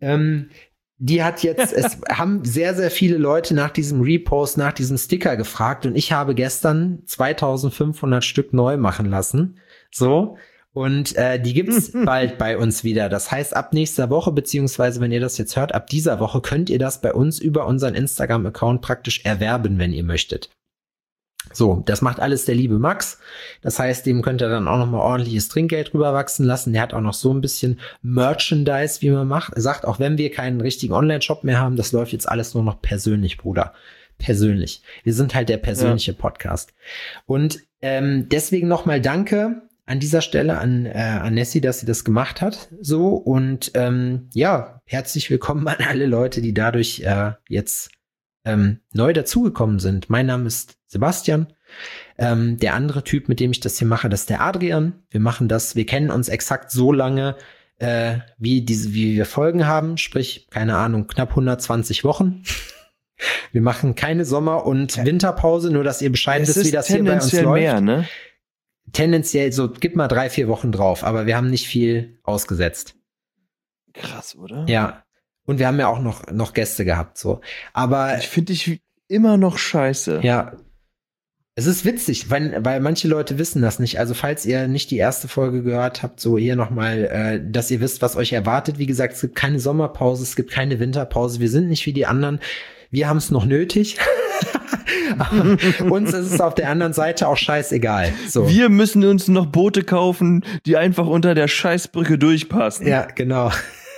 die hat jetzt, es haben sehr, sehr viele Leute nach diesem Repost, nach diesem Sticker gefragt und ich habe gestern 2500 Stück neu machen lassen. So. Und die gibt's bald bei uns wieder. Das heißt, ab nächster Woche, beziehungsweise wenn ihr das jetzt hört, ab dieser Woche könnt ihr das bei uns über unseren Instagram-Account praktisch erwerben, wenn ihr möchtet. So, das macht alles der liebe Max. Das heißt, dem könnt ihr dann auch nochmal ordentliches Trinkgeld rüberwachsen lassen. Der hat auch noch so ein bisschen Merchandise, wie man sagt, auch wenn wir keinen richtigen Online-Shop mehr haben, das läuft jetzt alles nur noch persönlich, Bruder. Persönlich. Wir sind halt der persönliche Podcast. Und deswegen nochmal Danke an dieser Stelle an Nessie, dass sie das gemacht hat. So, und herzlich willkommen an alle Leute, die dadurch jetzt neu dazugekommen sind. Mein Name ist Sebastian. Der andere Typ, mit dem ich das hier mache, das ist der Adrian. Wir kennen uns exakt so lange, wie wir Folgen haben, sprich, keine Ahnung, knapp 120 Wochen. Wir machen keine Sommer- und Winterpause, nur dass ihr Bescheid wisst, wie das hier bei uns läuft. Mehr, ne? Tendenziell so, gib mal 3-4 Wochen drauf, aber wir haben nicht viel ausgesetzt. Krass, oder? Ja. Und wir haben ja auch noch Gäste gehabt, so. Aber ich finde dich immer noch scheiße. Ja. Es ist witzig, weil manche Leute wissen das nicht. Also falls ihr nicht die erste Folge gehört habt, so hier nochmal, dass ihr wisst, was euch erwartet. Wie gesagt, es gibt keine Sommerpause, es gibt keine Winterpause. Wir sind nicht wie die anderen. Wir haben es noch nötig. Aber uns ist es auf der anderen Seite auch scheißegal. So. Wir müssen uns noch Boote kaufen, die einfach unter der Scheißbrücke durchpassen. Ja, genau.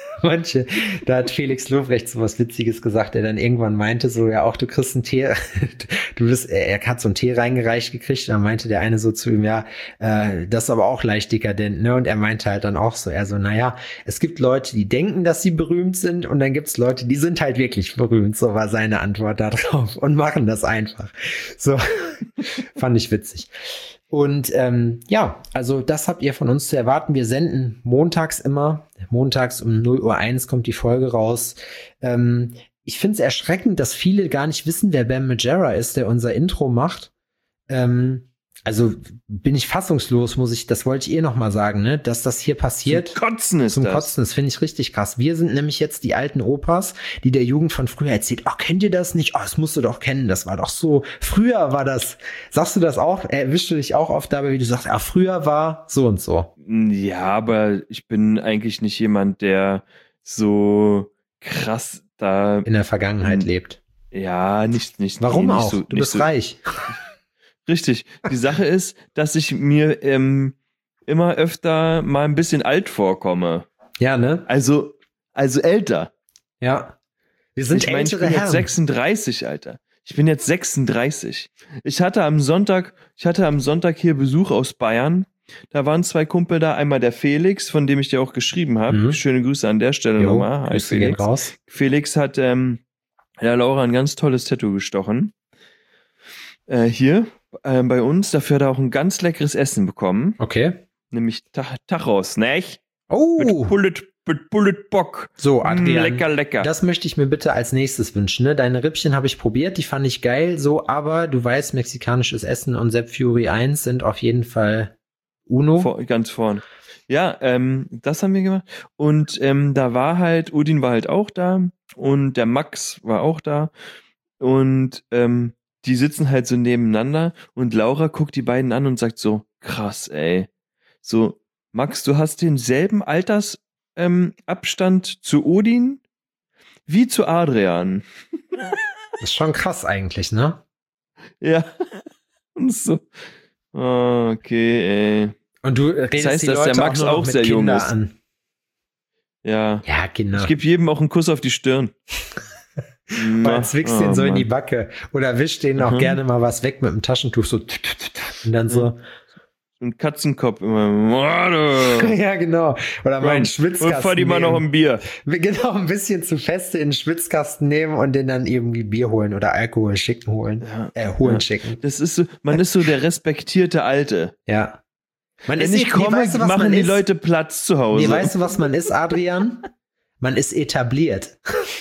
Da hat Felix Lobrecht so was Witziges gesagt, der dann irgendwann meinte so, ja auch, du kriegst einen Tee, er hat so einen Tee reingereicht gekriegt, und dann meinte der eine so zu ihm, ja, das ist aber auch leicht dekadent, ne, und er meinte halt dann auch so, naja, es gibt Leute, die denken, dass sie berühmt sind, und dann gibt's Leute, die sind halt wirklich berühmt, so war seine Antwort da drauf, und machen das einfach. So, fand ich witzig. Und also das habt ihr von uns zu erwarten. Wir senden montags immer. Montags um 0:01 kommt die Folge raus. Ich finde es erschreckend, dass viele gar nicht wissen, wer Bam Margera ist, der unser Intro macht. Also bin ich fassungslos, das wollte ich noch mal sagen, ne, dass das hier passiert. Zum Kotzen ist Zum das. Kotzen, das finde ich richtig krass. Wir sind nämlich jetzt die alten Opas, die der Jugend von früher erzählt, kennt ihr das nicht? Das musst du doch kennen, das war doch so. Früher war das, sagst du das auch? Erwischst du dich auch oft dabei, wie du sagst, früher war so und so. Ja, aber ich bin eigentlich nicht jemand, der so krass da in der Vergangenheit lebt. Ja, nicht. Warum nicht auch? So, du bist so reich. Richtig. Die Sache ist, dass ich mir immer öfter mal ein bisschen alt vorkomme. Ja, ne? Also älter. Ja. Wir sind ältere ich bin Herren. Jetzt 36, Alter. Ich bin jetzt 36. Ich hatte am Sonntag hier Besuch aus Bayern. Da waren 2 Kumpel da. Einmal der Felix, von dem ich dir auch geschrieben habe. Mhm. Schöne Grüße an der Stelle nochmal. Hi, Felix. Raus. Felix hat der Laura ein ganz tolles Tattoo gestochen. Hier bei uns. Dafür hat er auch ein ganz leckeres Essen bekommen. Okay. Nämlich Tachos, ne? Oh! Mit Bullet Bock. So, Adrian. Lecker. Das möchte ich mir bitte als nächstes wünschen, ne? Deine Rippchen habe ich probiert, die fand ich geil, so, aber du weißt, mexikanisches Essen und Sepp Fury 1 sind auf jeden Fall Uno. Ganz vorn. Ja, das haben wir gemacht. Und da war halt, Udin war halt auch da und der Max war auch da. Und die sitzen halt so nebeneinander und Laura guckt die beiden an und sagt so, krass, ey. So, Max, du hast denselben Abstand zu Odin wie zu Adrian. Das ist schon krass eigentlich, ne? Ja. Und so, okay, ey. Und du redest das heißt, die dass Leute der Max auch sehr jung ist. An. Ja. Ja, genau. Ich gebe jedem auch einen Kuss auf die Stirn. Und dann zwickst den so in die Backe. Oder wisch denen auch gerne mal was weg mit dem Taschentuch, so. Und dann so. Ein Katzenkopf immer. Ja, genau. Oder mal einen Schwitzkasten. Und fahr die mal noch ein Bier. Genau, ein bisschen zu feste in den Schwitzkasten nehmen und den dann irgendwie Bier holen oder Alkohol schicken. Schicken. Das ist so, man ist so der respektierte Alte. Ja. Wenn ich komme, weißt du, machen die Leute Platz zu Hause. Nee, weißt du, was man ist, Adrian? Man ist etabliert.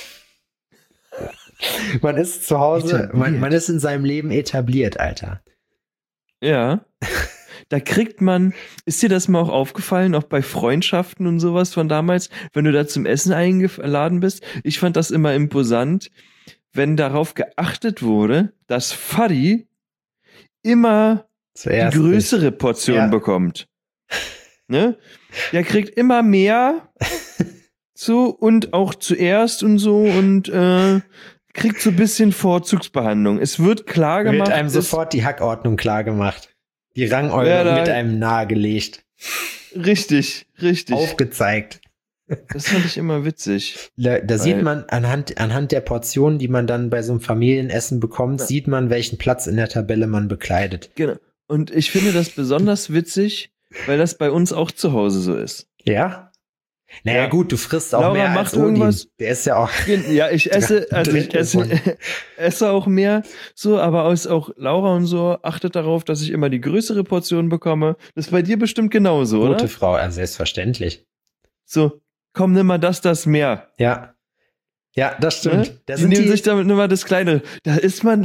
Man ist zu Hause, man ist in seinem Leben etabliert, Alter. Ja. Da kriegt man, ist dir das mal auch aufgefallen, auch bei Freundschaften und sowas von damals, wenn du da zum Essen eingeladen bist? Ich fand das immer imposant, wenn darauf geachtet wurde, dass Fadi immer die größere Portion bekommt. Ne? Der kriegt immer mehr so und auch zuerst und so und kriegt so ein bisschen Vorzugsbehandlung. Es wird klar gemacht. Wird einem sofort die Hackordnung klar gemacht. Die Rangordnung wird einem nahegelegt. Richtig. Aufgezeigt. Das fand ich immer witzig. Da sieht man anhand der Portionen, die man dann bei so einem Familienessen bekommt, sieht man, welchen Platz in der Tabelle man bekleidet. Genau. Und ich finde das besonders witzig, weil das bei uns auch zu Hause so ist. Ja? Naja, gut, du frisst auch Laura mehr macht als Odin. irgendwas. Der ist ja auch. Ja, ich esse auch mehr, so, aber auch Laura und so achtet darauf, dass ich immer die größere Portion bekomme. Das ist bei dir bestimmt genauso, oder? Gute Frau, selbstverständlich. So, komm, nimm mal das mehr. Ja. Ja, das stimmt. Ne? Die nehmen sich damit nur mal das Kleine. Da ist man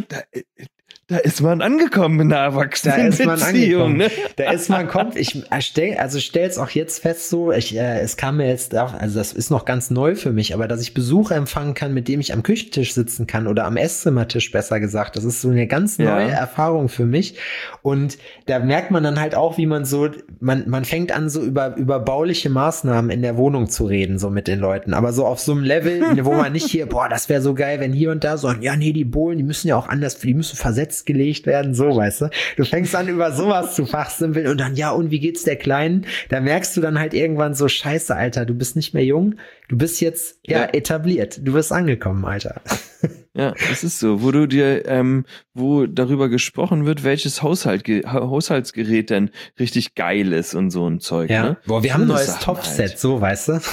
angekommen in der Erwachsenenbeziehung. Ne? Da ist man ich stell's auch jetzt fest so, es kam mir jetzt auch, also das ist noch ganz neu für mich, aber dass ich Besuch empfangen kann, mit dem ich am Küchentisch sitzen kann oder am Esszimmertisch, besser gesagt, das ist so eine ganz neue Erfahrung für mich. Und da merkt man dann halt auch, wie man so, man fängt an, so über bauliche Maßnahmen in der Wohnung zu reden, so mit den Leuten, aber so auf so einem Level, wo man nicht hier, das wäre so geil, wenn hier und da so, ja, nee, die Bohlen, die müssen ja auch anders, die müssen versetzt gelegt werden, so, weißt du. Du fängst an, über sowas zu fachsimpeln und dann, ja, und wie geht's der Kleinen? Da merkst du dann halt irgendwann so, scheiße, Alter, du bist nicht mehr jung, du bist jetzt, etabliert, du bist angekommen, Alter. Ja, das ist so, wo du dir, wo darüber gesprochen wird, welches Haushaltsgerät denn richtig geil ist und so ein Zeug, ne? Boah, wir haben ein neues Topfset, halt. So, weißt du?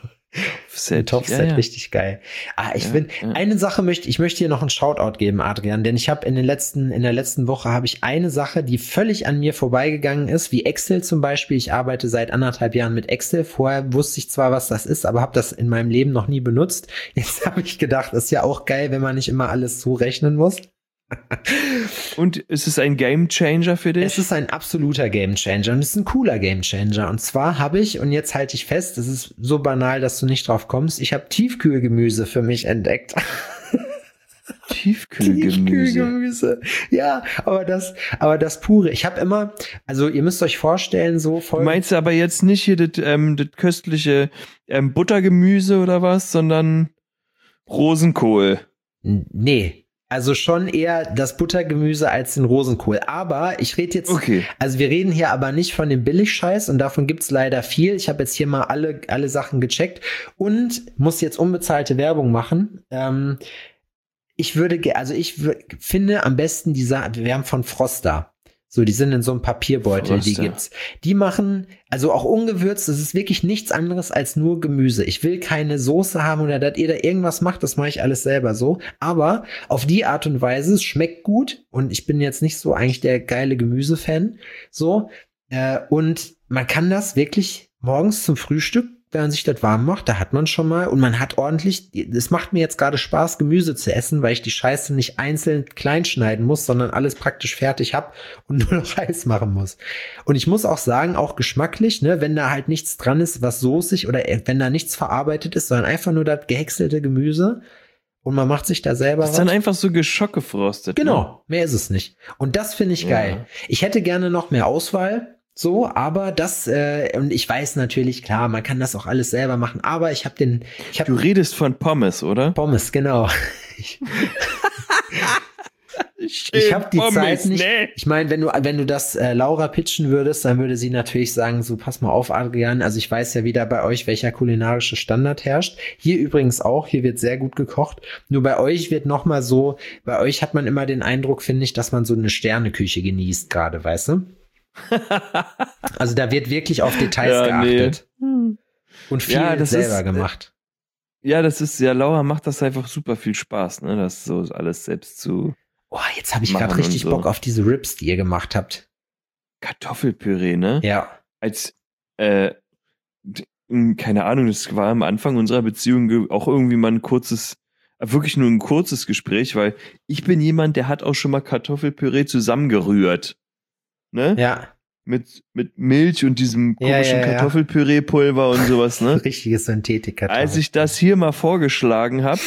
Topfset, richtig geil. Eine Sache ich möchte hier noch einen Shoutout geben, Adrian, denn ich habe in der letzten Woche habe ich eine Sache, die völlig an mir vorbeigegangen ist, wie Excel zum Beispiel. Ich arbeite seit 1,5 Jahren mit Excel. Vorher wusste ich zwar, was das ist, aber habe das in meinem Leben noch nie benutzt. Jetzt habe ich gedacht, ist ja auch geil, wenn man nicht immer alles zurechnen muss. Und ist es ein Gamechanger für dich? Es ist ein absoluter Gamechanger und es ist ein cooler Gamechanger. Und zwar habe ich, und jetzt halte ich fest, es ist so banal, dass du nicht drauf kommst, ich habe Tiefkühlgemüse für mich entdeckt. Tiefkühlgemüse. Ja, aber das pure. Ich habe immer, also ihr müsst euch vorstellen, so voll. Du meinst aber jetzt nicht hier das köstliche Buttergemüse oder was, sondern Rosenkohl. Nee. Also schon eher das Buttergemüse als den Rosenkohl. Aber ich rede jetzt, Also wir reden hier aber nicht von dem Billigscheiß und davon gibt's leider viel. Ich habe jetzt hier mal alle Sachen gecheckt und muss jetzt unbezahlte Werbung machen. Ich finde am besten wir haben von Froster. So, die sind in so einem Papierbeutel, die gibt's. Die machen, also auch ungewürzt, das ist wirklich nichts anderes als nur Gemüse. Ich will keine Soße haben oder dass ihr da irgendwas macht, das mache ich alles selber so. Aber auf die Art und Weise, es schmeckt gut und ich bin jetzt nicht so eigentlich der geile Gemüsefan. So, und man kann das wirklich morgens zum Frühstück, wenn man sich das warm macht, da hat man schon mal und man hat ordentlich, es macht mir jetzt gerade Spaß, Gemüse zu essen, weil ich die Scheiße nicht einzeln klein schneiden muss, sondern alles praktisch fertig hab und nur noch heiß machen muss. Und ich muss auch sagen, auch geschmacklich, ne, wenn da halt nichts dran ist, was soßig oder wenn da nichts verarbeitet ist, sondern einfach nur das gehäckselte Gemüse und man macht sich da selber was. Das ist dann einfach so geschockgefrostet. Genau, ne? Mehr ist es nicht. Und das finde ich geil. Ich hätte gerne noch mehr Auswahl. So, aber und ich weiß natürlich, klar, man kann das auch alles selber machen, aber Du redest von Pommes, oder? Pommes, genau. Ich habe die Zeit nicht. Nee. Ich meine, wenn du das Laura pitchen würdest, dann würde sie natürlich sagen, so pass mal auf, Adrian, also ich weiß ja wieder bei euch, welcher kulinarische Standard herrscht. Hier übrigens auch, hier wird sehr gut gekocht. Nur bei euch wird noch mal so, bei euch hat man immer den Eindruck, finde ich, dass man so eine Sterneküche genießt gerade, weißt du? Also da wird wirklich auf Details geachtet. Nee. Und viel selber gemacht. Ja, Laura macht das einfach super viel Spaß, ne? Das so alles selbst zu. Oh, jetzt habe ich gerade richtig Bock auf diese Ribs, die ihr gemacht habt. Kartoffelpüree, ne? Ja. Als, keine Ahnung, das war am Anfang unserer Beziehung auch irgendwie mal wirklich nur ein kurzes Gespräch, weil ich bin jemand, der hat auch schon mal Kartoffelpüree zusammengerührt. Ne? Ja. Mit Milch und diesem komischen Kartoffelpüree-Pulver und sowas, ne? Richtige Synthetik-Kartoffel. Als ich das hier mal vorgeschlagen habe,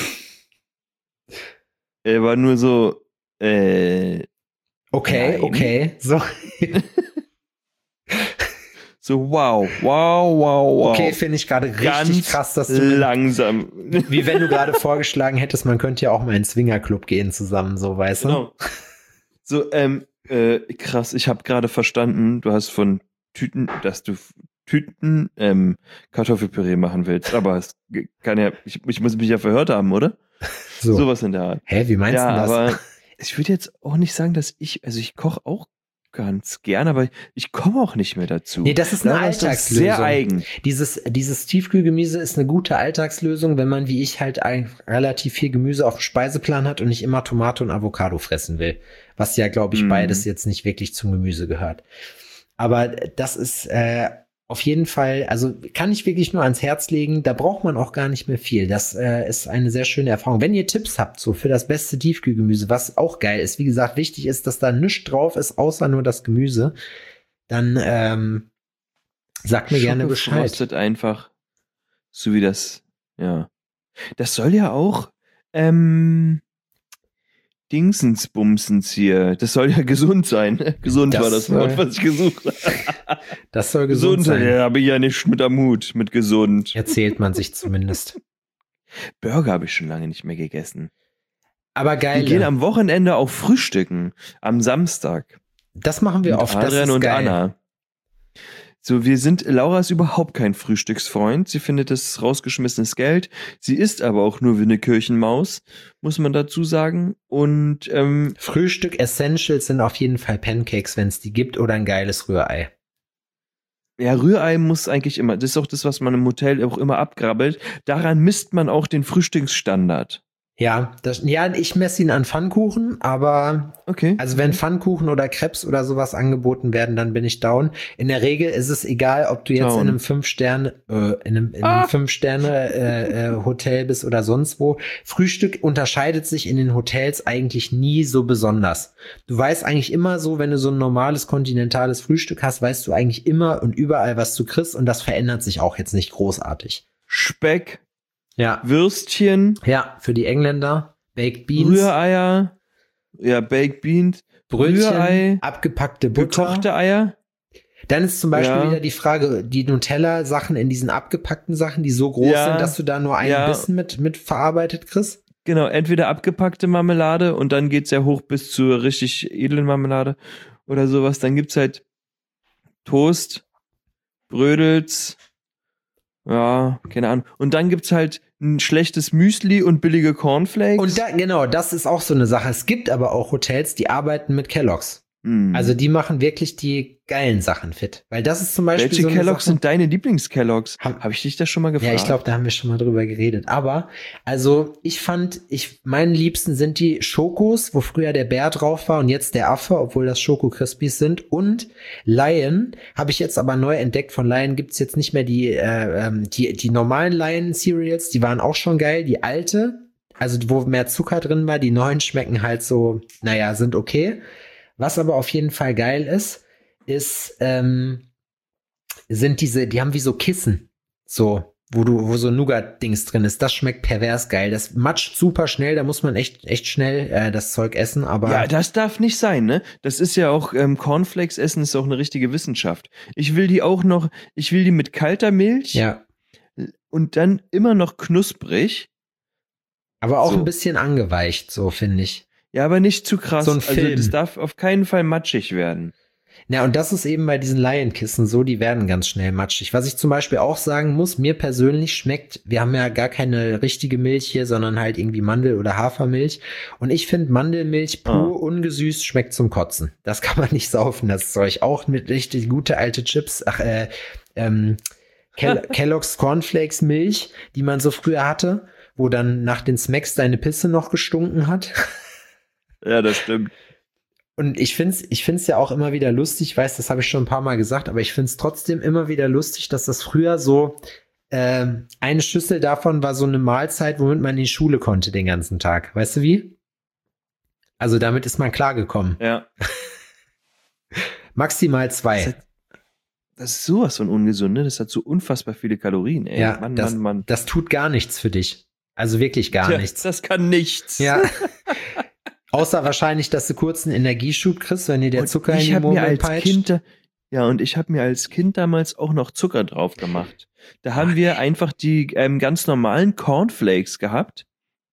war nur so, okay. So. So, wow. Okay, finde ich gerade richtig Ganz krass, dass du langsam. wie wenn du gerade vorgeschlagen hättest, man könnte ja auch mal in einen Swingerclub gehen zusammen, so, weißt du? Genau. So, krass, ich habe gerade verstanden, du hast von Tüten, dass du Tüten Kartoffelpüree machen willst, aber es kann ja, ich muss mich ja verhört haben, oder? So. Sowas in der Art. Hä, wie meinst du das? Aber ich würde jetzt auch nicht sagen, dass ich koche auch ganz gern, aber ich komme auch nicht mehr dazu. Nee, das ist eine Ja, das ist Alltagslösung. sehr eigen. Dieses Tiefkühlgemüse ist eine gute Alltagslösung, wenn man wie ich halt relativ viel Gemüse auf dem Speiseplan hat und nicht immer Tomate und Avocado fressen will. Was ja, glaube ich, beides jetzt nicht wirklich zum Gemüse gehört. Aber das ist auf jeden Fall, also kann ich wirklich nur ans Herz legen, da braucht man auch gar nicht mehr viel. Das ist eine sehr schöne Erfahrung. Wenn ihr Tipps habt, so für das beste Tiefkühlgemüse, was auch geil ist, wie gesagt, wichtig ist, dass da nichts drauf ist, außer nur das Gemüse, dann sagt mir gerne Bescheid. Frostet einfach, so wie das, ja. Das soll ja auch Dingsensbumsens hier. Das soll ja gesund sein. Gesund war das Wort, was ich gesucht habe. Das soll gesund sein. Ja, habe ich ja nicht mit am Hut, mit gesund. Erzählt man sich zumindest. Burger habe ich schon lange nicht mehr gegessen. Aber geil. Wir gehen am Wochenende auch frühstücken. Am Samstag. Das machen wir mit oft. Adrian das ist und geil. Anna. So, Laura ist überhaupt kein Frühstücksfreund. Sie findet das rausgeschmissenes Geld. Sie isst aber auch nur wie eine Kirchenmaus, muss man dazu sagen. Und Frühstück Essentials sind auf jeden Fall Pancakes, wenn es die gibt, oder ein geiles Rührei. Ja, Rührei muss eigentlich immer, das ist auch das, was man im Hotel auch immer abgrabbelt. Daran misst man auch den Frühstücksstandard. Ja, ich messe ihn an Pfannkuchen, aber Okay. also wenn Pfannkuchen oder Crepes oder sowas angeboten werden, dann bin ich down. In der Regel ist es egal, ob du jetzt Down. in einem 5-Sterne Hotel bist oder sonst wo. Frühstück unterscheidet sich in den Hotels eigentlich nie so besonders. Du weißt eigentlich immer so, wenn du so ein normales kontinentales Frühstück hast, weißt du eigentlich immer und überall, was du kriegst, und das verändert sich auch jetzt nicht großartig. Speck, Ja. Würstchen, Ja, für die Engländer, Baked Beans, Rühreier, ja, Baked Beans, Brötchen, Rührei, abgepackte Butter. gekochte Eier. Dann ist zum Beispiel Ja. wieder die Frage, die Nutella-Sachen in diesen abgepackten Sachen, die so groß Ja. sind, dass du da nur einen Ja. Bissen mit verarbeitet kriegst. Genau, entweder abgepackte Marmelade und dann geht's ja hoch bis zur richtig edlen Marmelade oder sowas. Dann gibt's halt Toast, Brödels, ja, keine Ahnung. Und dann gibt's halt ein schlechtes Müsli und billige Cornflakes. Und genau, das ist auch so eine Sache. Es gibt aber auch Hotels, die arbeiten mit Kellogg's. Hm. Also die machen wirklich die geilen Sachen fit. Weil das ist zum Beispiel Welche so eine Kellogg's Sache. sind deine Lieblings-Kellogg's? Hab- Habe ich dich das schon mal gefragt? Ja, ich glaube, da haben wir schon mal drüber geredet. Aber, also, meine Liebsten sind die Schokos, wo früher der Bär drauf war und jetzt der Affe, obwohl das Schoko-Crispies sind. Und Lion habe ich jetzt aber neu entdeckt. Von Lion gibt's jetzt nicht mehr die normalen Lion-Cereals. Die waren auch schon geil. Die alte, also wo mehr Zucker drin war, die neuen schmecken halt so, naja, sind okay. Was aber auf jeden Fall geil ist, sind die haben wie so Kissen, so, wo so Nougat-Dings drin ist. Das schmeckt pervers geil. Das matscht super schnell, da muss man echt schnell das Zeug essen, aber. Ja, das darf nicht sein, ne? Das ist ja auch, Cornflakes essen ist auch eine richtige Wissenschaft. Ich will die mit kalter Milch Ja, und dann immer noch knusprig. aber auch So. ein bisschen angeweicht, so finde ich. Ja, aber nicht zu krass. So ein Also Film. das darf auf keinen Fall matschig werden. Ja, und das ist eben bei diesen Lion-Kissen so, die werden ganz schnell matschig. Was ich zum Beispiel auch sagen muss, mir persönlich schmeckt, wir haben ja gar keine richtige Milch hier, sondern halt irgendwie Mandel- oder Hafermilch. Und ich finde Mandelmilch pur, ungesüßt, schmeckt zum Kotzen. Das kann man nicht saufen, das Zeug. Auch mit richtig gute alte Chips. Kellogg's Cornflakes Milch, die man so früher hatte, wo dann nach den Smacks deine Pisse noch gestunken hat. Ja, das stimmt. Und ich find's ja auch immer wieder lustig, ich weiß, das habe ich schon ein paar Mal gesagt, aber ich find's trotzdem immer wieder lustig, dass das früher so, eine Schüssel davon war so eine Mahlzeit, womit man in die Schule konnte den ganzen Tag. Weißt du wie? Also damit ist man klargekommen. Ja. Maximal 2. Das ist sowas von ungesund, ne? Das hat so unfassbar viele Kalorien, ey. Ja, Mann. das tut gar nichts für dich. Also wirklich gar Tja, nichts. Das kann nichts. Ja. Außer wahrscheinlich, dass du kurz einen Energieschub kriegst, wenn dir der Und Zucker in ich die habe mir Murmeln als peitscht. Kind, Ja, und ich habe mir als Kind damals auch noch Zucker drauf gemacht. Da haben wir einfach die ganz normalen Cornflakes gehabt.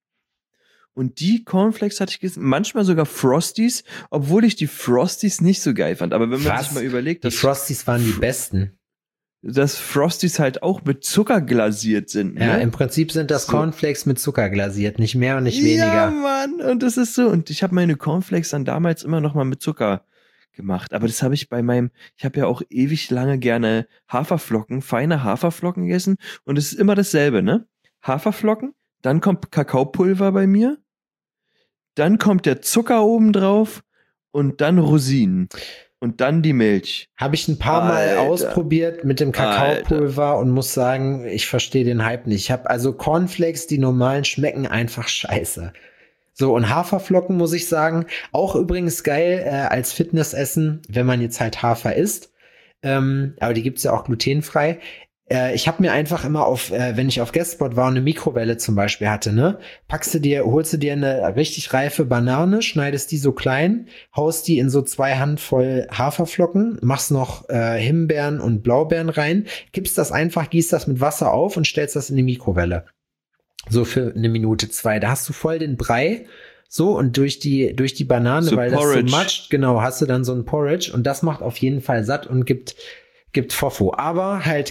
Und die Cornflakes hatte ich gegessen, manchmal sogar Frosties, obwohl ich die Frosties nicht so geil fand. Aber wenn man sich mal überlegt, die Frosties waren die besten. Dass Frosties halt auch mit Zucker glasiert sind. Ne? Ja, im Prinzip sind das Cornflakes mit Zucker glasiert, nicht mehr und nicht weniger. Ja, Mann, und das ist so. Und ich habe meine Cornflakes dann damals immer noch mal mit Zucker gemacht. Aber das habe ich ich habe ja auch ewig lange gerne Haferflocken, feine Haferflocken gegessen. Und es ist immer dasselbe, ne? Haferflocken, dann kommt Kakaopulver bei mir, dann kommt der Zucker oben drauf und dann Rosinen. Und dann die Milch. Habe ich ein paar Mal ausprobiert mit dem Kakaopulver und muss sagen, ich verstehe den Hype nicht. Ich habe also Cornflakes, die normalen schmecken einfach scheiße. So, und Haferflocken muss ich sagen, auch übrigens geil als Fitnessessen, wenn man jetzt halt Hafer isst. Aber die gibt's ja auch glutenfrei. Ich habe mir einfach immer wenn ich auf Guestspot war und eine Mikrowelle zum Beispiel hatte, ne, holst du dir eine richtig reife Banane, schneidest die so klein, haust die in so 2 Handvoll Haferflocken, machst noch Himbeeren und Blaubeeren rein, gibst das einfach, gießt das mit Wasser auf und stellst das in die Mikrowelle. So für 1 Minute, 2. Da hast du voll den Brei. So, und durch die Banane, so weil Porridge. Das so matscht, genau, hast du dann so ein Porridge und das macht auf jeden Fall satt und gibt Fofo, aber halt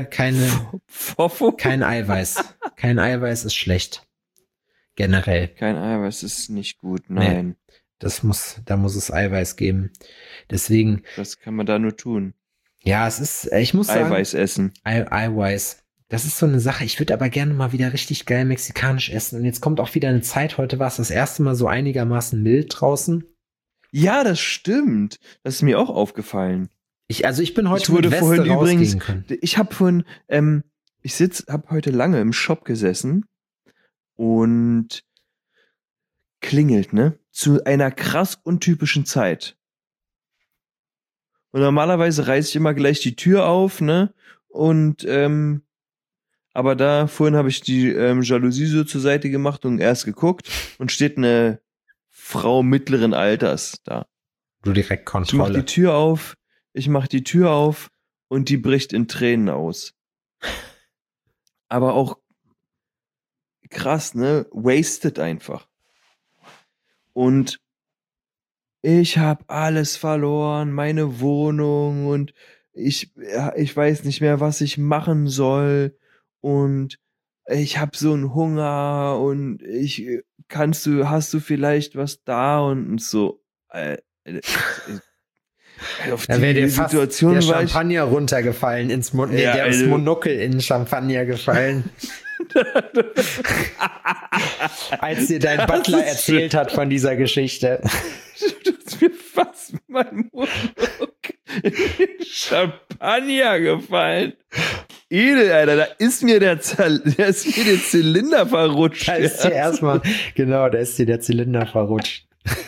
Fofo? Kein Eiweiß. Kein Eiweiß ist schlecht. Generell. Kein Eiweiß ist nicht gut, nein. Nee, da muss es Eiweiß geben. Deswegen. Was kann man da nur tun? Ja, ich muss sagen. Eiweiß essen. Eiweiß. Das ist so eine Sache. Ich würde aber gerne mal wieder richtig geil mexikanisch essen. Und jetzt kommt auch wieder eine Zeit. Heute war es das erste Mal so einigermaßen mild draußen. Ja, das stimmt. Das ist mir auch aufgefallen. Ich bin heute mit Weste rausgehen können. Ich habe habe heute lange im Shop gesessen und klingelt, ne? Zu einer krass untypischen Zeit. Und normalerweise reiße ich immer gleich die Tür auf, ne? Und aber vorhin habe ich die Jalousie so zur Seite gemacht und erst geguckt und steht eine Frau mittleren Alters da. Du direkt Kontrolle. Ich mach die Tür auf und die bricht in Tränen aus. Aber auch krass, ne? Wasted einfach. Und ich habe alles verloren, meine Wohnung und ich weiß nicht mehr, was ich machen soll und ich habe so einen Hunger und hast du vielleicht was da und so. Auf da wäre dir fast der Champagner runtergefallen ins das Monokel in den Champagner gefallen. Als dir dein Butler erzählt hat von dieser Geschichte. Du hast mir fast mein Monokel in den Champagner gefallen. Edel, Alter, da ist mir der Zylinder verrutscht. Da ist dir der Zylinder verrutscht.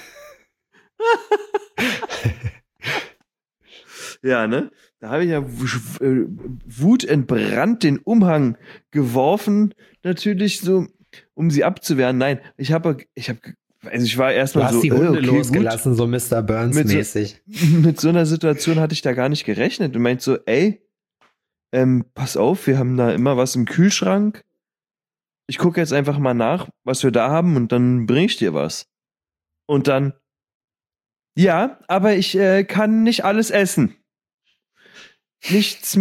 Ja, ne? Da habe ich ja wutentbrannt den Umhang geworfen, natürlich so, um sie abzuwehren. Nein, ich war erstmal so. Du hast die Hunde losgelassen, gut. So Mr. Burns-mäßig. Mit so einer Situation hatte ich da gar nicht gerechnet. Du meinst so, ey, pass auf, wir haben da immer was im Kühlschrank. Ich gucke jetzt einfach mal nach, was wir da haben und dann bring ich dir was. Und dann, ja, aber ich kann nicht alles essen. Nichts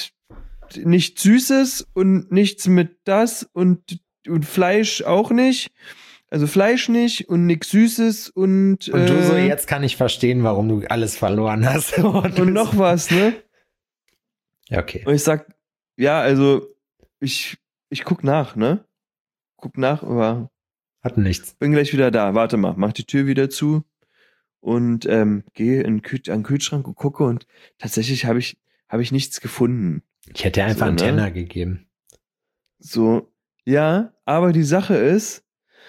Süßes und nichts mit das und Fleisch auch nicht. Also Fleisch nicht und nichts Süßes und du so, jetzt kann ich verstehen, warum du alles verloren hast. und noch was, ne? Ja, okay. Und ich sag, ja, also ich guck nach, ne? Guck nach, aber hat nichts. Bin gleich wieder da. Warte mal, mach die Tür wieder zu und gehe an den Kühlschrank und gucke und tatsächlich habe ich nichts gefunden. Ich hätte einfach einen Tenner gegeben. So, ja, aber die Sache ist,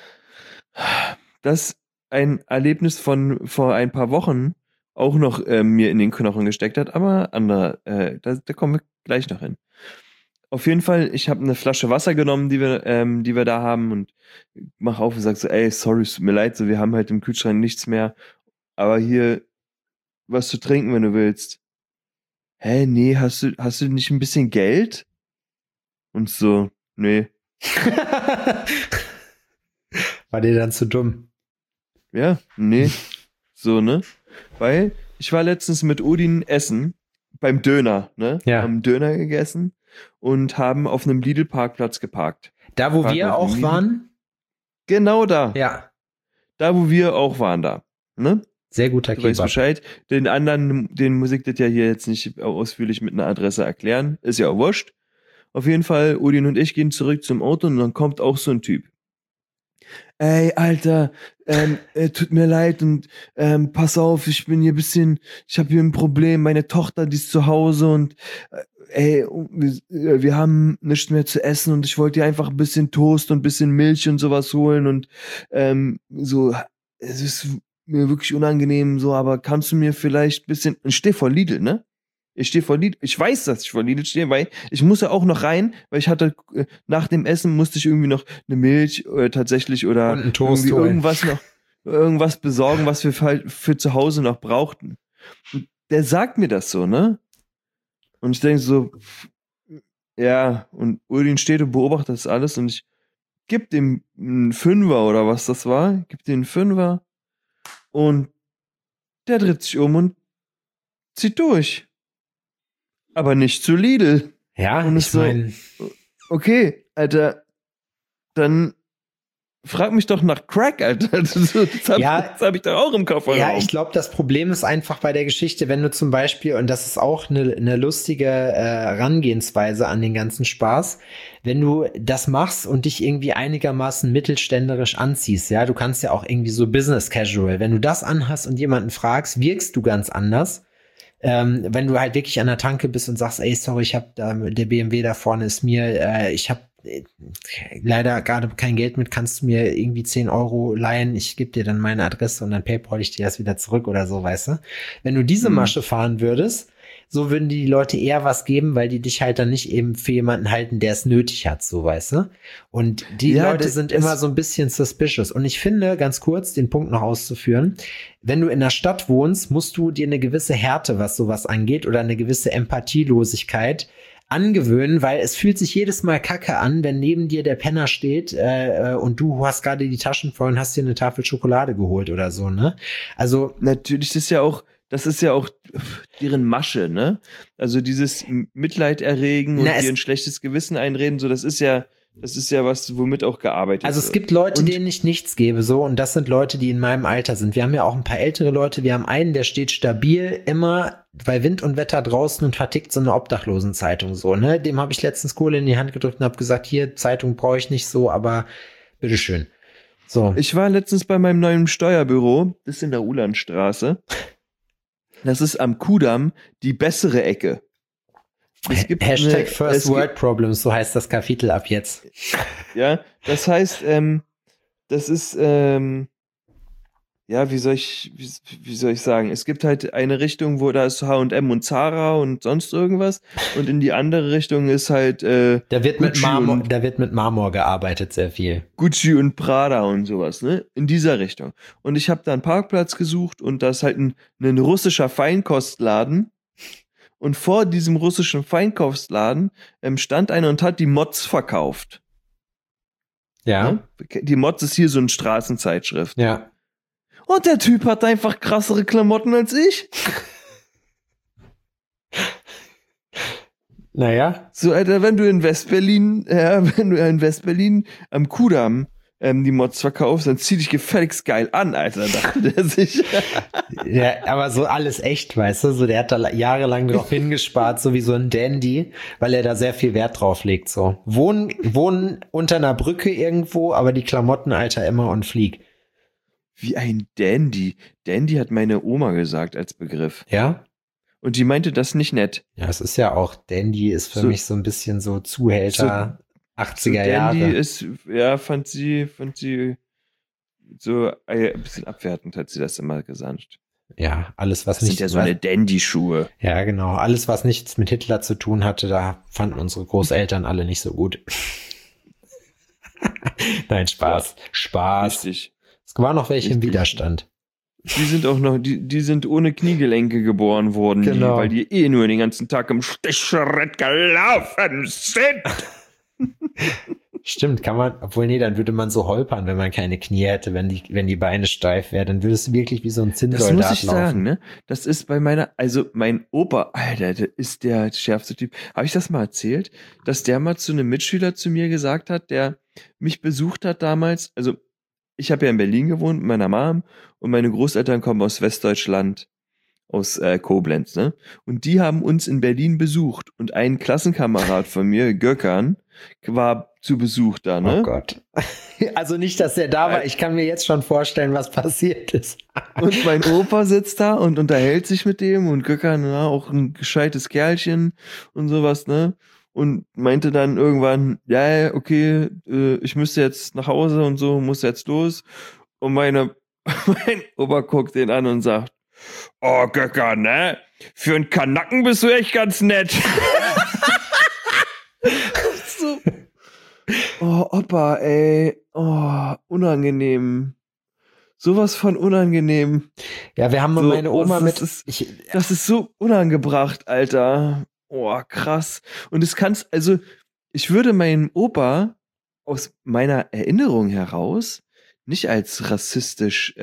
dass ein Erlebnis von vor ein paar Wochen auch noch mir in den Knochen gesteckt hat, aber da kommen wir gleich noch hin. Auf jeden Fall, ich habe eine Flasche Wasser genommen, die wir da haben und mach auf und sag so, ey, sorry, es tut mir leid, so, wir haben halt im Kühlschrank nichts mehr, aber hier was zu trinken, wenn du willst. hä, nee, hast du nicht ein bisschen Geld? Und so, nee. War dir dann zu dumm? Ja, nee. So, ne? Weil ich war letztens mit Odin essen, beim Döner, ne? Ja. Haben Döner gegessen und haben auf einem Lidl-Parkplatz geparkt. Da, wo Parken wir auf dem auch Lidl. waren? Genau da. Ja. Da, wo wir auch waren da. Ne? Sehr guter Du weißt Kebab. Bescheid. Den anderen, den muss ich das ja hier jetzt nicht ausführlich mit einer Adresse erklären. Ist ja auch wurscht. Auf jeden Fall, Odin und ich gehen zurück zum Auto und dann kommt auch so ein Typ. Ey, Alter, tut mir leid und pass auf, ich habe hier ein Problem, meine Tochter, die ist zu Hause und wir haben nichts mehr zu essen und ich wollte dir einfach ein bisschen Toast und ein bisschen Milch und sowas holen und so, es ist mir wirklich unangenehm so, aber kannst du mir vielleicht ein bisschen, ich stehe vor Lidl, ne? Ich stehe vor Lidl, ich weiß, dass ich vor Lidl stehe, weil ich muss ja auch noch rein, weil ich hatte, nach dem Essen musste ich irgendwie noch eine Milch tatsächlich oder Und einen Toast irgendwie holen. irgendwas besorgen, was wir für zu Hause noch brauchten. Und der sagt mir das so, ne? Und ich denke so, ja, und Udin steht und beobachtet das alles und ich gebe dem einen Fünfer oder was das war, gebe dem einen Fünfer und der dreht sich um und zieht durch. Aber nicht zu Lidl. Ja, Und ich ist so, meine, okay, Alter, dann frag mich doch nach Crack, Alter. Das hab ich doch auch im Kofferraum. ja, ich glaube, das Problem ist einfach bei der Geschichte, wenn du zum Beispiel, und das ist auch eine lustige Herangehensweise an den ganzen Spaß, wenn du das machst und dich irgendwie einigermaßen mittelständerisch anziehst, ja, du kannst ja auch irgendwie so Business Casual, wenn du das anhast und jemanden fragst, wirkst du ganz anders. Wenn du halt wirklich an der Tanke bist und sagst, ey, sorry, der BMW da vorne ist mir, ich habe leider gerade kein Geld mit, kannst du mir irgendwie 10 Euro leihen, ich gebe dir dann meine Adresse und dann PayPal ich dir das wieder zurück oder so, weißt du? Wenn du diese Masche fahren würdest, so würden die Leute eher was geben, weil die dich halt dann nicht eben für jemanden halten, der es nötig hat, so, weißt du? Und die Leute sind immer so ein bisschen suspicious. Und ich finde, ganz kurz, den Punkt noch auszuführen, wenn du in der Stadt wohnst, musst du dir eine gewisse Härte, was sowas angeht, oder eine gewisse Empathielosigkeit angewöhnen, weil es fühlt sich jedes Mal kacke an, wenn neben dir der Penner steht und du hast gerade die Taschen voll und hast dir eine Tafel Schokolade geholt oder so, ne? Also natürlich, das ist ja auch deren Masche, ne? Also dieses Mitleid erregen und dir ein schlechtes Gewissen einreden, so das ist ja was, womit auch gearbeitet wird. Also es gibt Leute, denen ich nichts gebe, so, und das sind Leute, die in meinem Alter sind. Wir haben ja auch ein paar ältere Leute. Wir haben einen, der steht stabil immer bei Wind und Wetter draußen und vertickt so eine Obdachlosenzeitung, so, ne? Dem habe ich letztens Kohle in die Hand gedrückt und habe gesagt, hier, Zeitung brauche ich nicht so, aber bitteschön. So. Ich war letztens bei meinem neuen Steuerbüro, das ist in der Ulandstraße. Das ist am Kudamm die bessere Ecke. Hashtag First World Problems, so heißt das Kapitel ab jetzt. Ja, das heißt, das ist, ja, wie soll ich sagen? Es gibt halt eine Richtung, wo da ist H&M und Zara und sonst irgendwas, und in die andere Richtung ist halt da wird mit Marmor gearbeitet, sehr viel. Gucci und Prada und sowas, ne? In dieser Richtung. Und ich habe da einen Parkplatz gesucht und da ist halt ein russischer Feinkostladen. Und vor diesem russischen Feinkostladen stand einer und hat die Mods verkauft. Ja. Ne? Die Mods ist hier so eine Straßenzeitschrift. Ja. Und der Typ hat einfach krassere Klamotten als ich. Naja. So, Alter, wenn du in Westberlin am Kudamm die Mods verkaufst, dann zieh dich gefälligst geil an, Alter, dachte der sich. Ja, aber so alles echt, weißt du, so der hat da jahrelang drauf hingespart, so wie so ein Dandy, weil er da sehr viel Wert drauf legt, so. Wohnen unter einer Brücke irgendwo, aber die Klamotten, Alter, immer on fleek. Wie ein Dandy. Dandy hat meine Oma gesagt als Begriff. Ja? Und die meinte das nicht nett. Ja, es ist ja auch, Dandy ist für mich so ein bisschen so Zuhälter 80er Jahre. Dandy ist, ja, fand sie so ein bisschen abwertend, hat sie das immer gesagt. Ja, alles, was das nicht. Sind ja so eine Dandy-Schuhe. Ja, genau. Alles, was nichts mit Hitler zu tun hatte, da fanden unsere Großeltern alle nicht so gut. Nein, Spaß. Ja. Spaß. Richtig. Es war noch welche im Widerstand. Die sind auch noch, die sind ohne Kniegelenke geboren worden, Genau. weil die nur den ganzen Tag im Stechschritt gelaufen sind. Stimmt, kann man, obwohl nee, dann würde man so holpern, wenn man keine Knie hätte, wenn die Beine steif wären, dann würde es wirklich wie so ein Zinnsoldat Das muss ich laufen. sagen, ne? Das ist bei mein Opa, Alter, der ist der schärfste Typ. Habe ich das mal erzählt, dass der mal zu einem Mitschüler zu mir gesagt hat, der mich besucht hat damals, also ich habe ja in Berlin gewohnt mit meiner Mom und meine Großeltern kommen aus Westdeutschland, aus Koblenz, ne? Und die haben uns in Berlin besucht und ein Klassenkamerad von mir, Gökhan, war zu Besuch da, ne? Oh Gott. Also nicht, dass der da war. Ich kann mir jetzt schon vorstellen, was passiert ist. Und mein Opa sitzt da und unterhält sich mit dem und Gökhan, na, auch ein gescheites Kerlchen und sowas, ne? Und meinte dann irgendwann, ja, okay, ich müsste jetzt nach Hause und so, muss jetzt los. Und mein Opa guckt den an und sagt, oh, Gökhan, ne? Für einen Kanacken bist du echt ganz nett. So. Oh, Opa, ey. Oh, unangenehm. Sowas von unangenehm. Ja, wir haben So, meine Oma das mit. Das ist so unangebracht, Alter. Oh, krass. Und also, ich würde meinen Opa aus meiner Erinnerung heraus nicht als rassistisch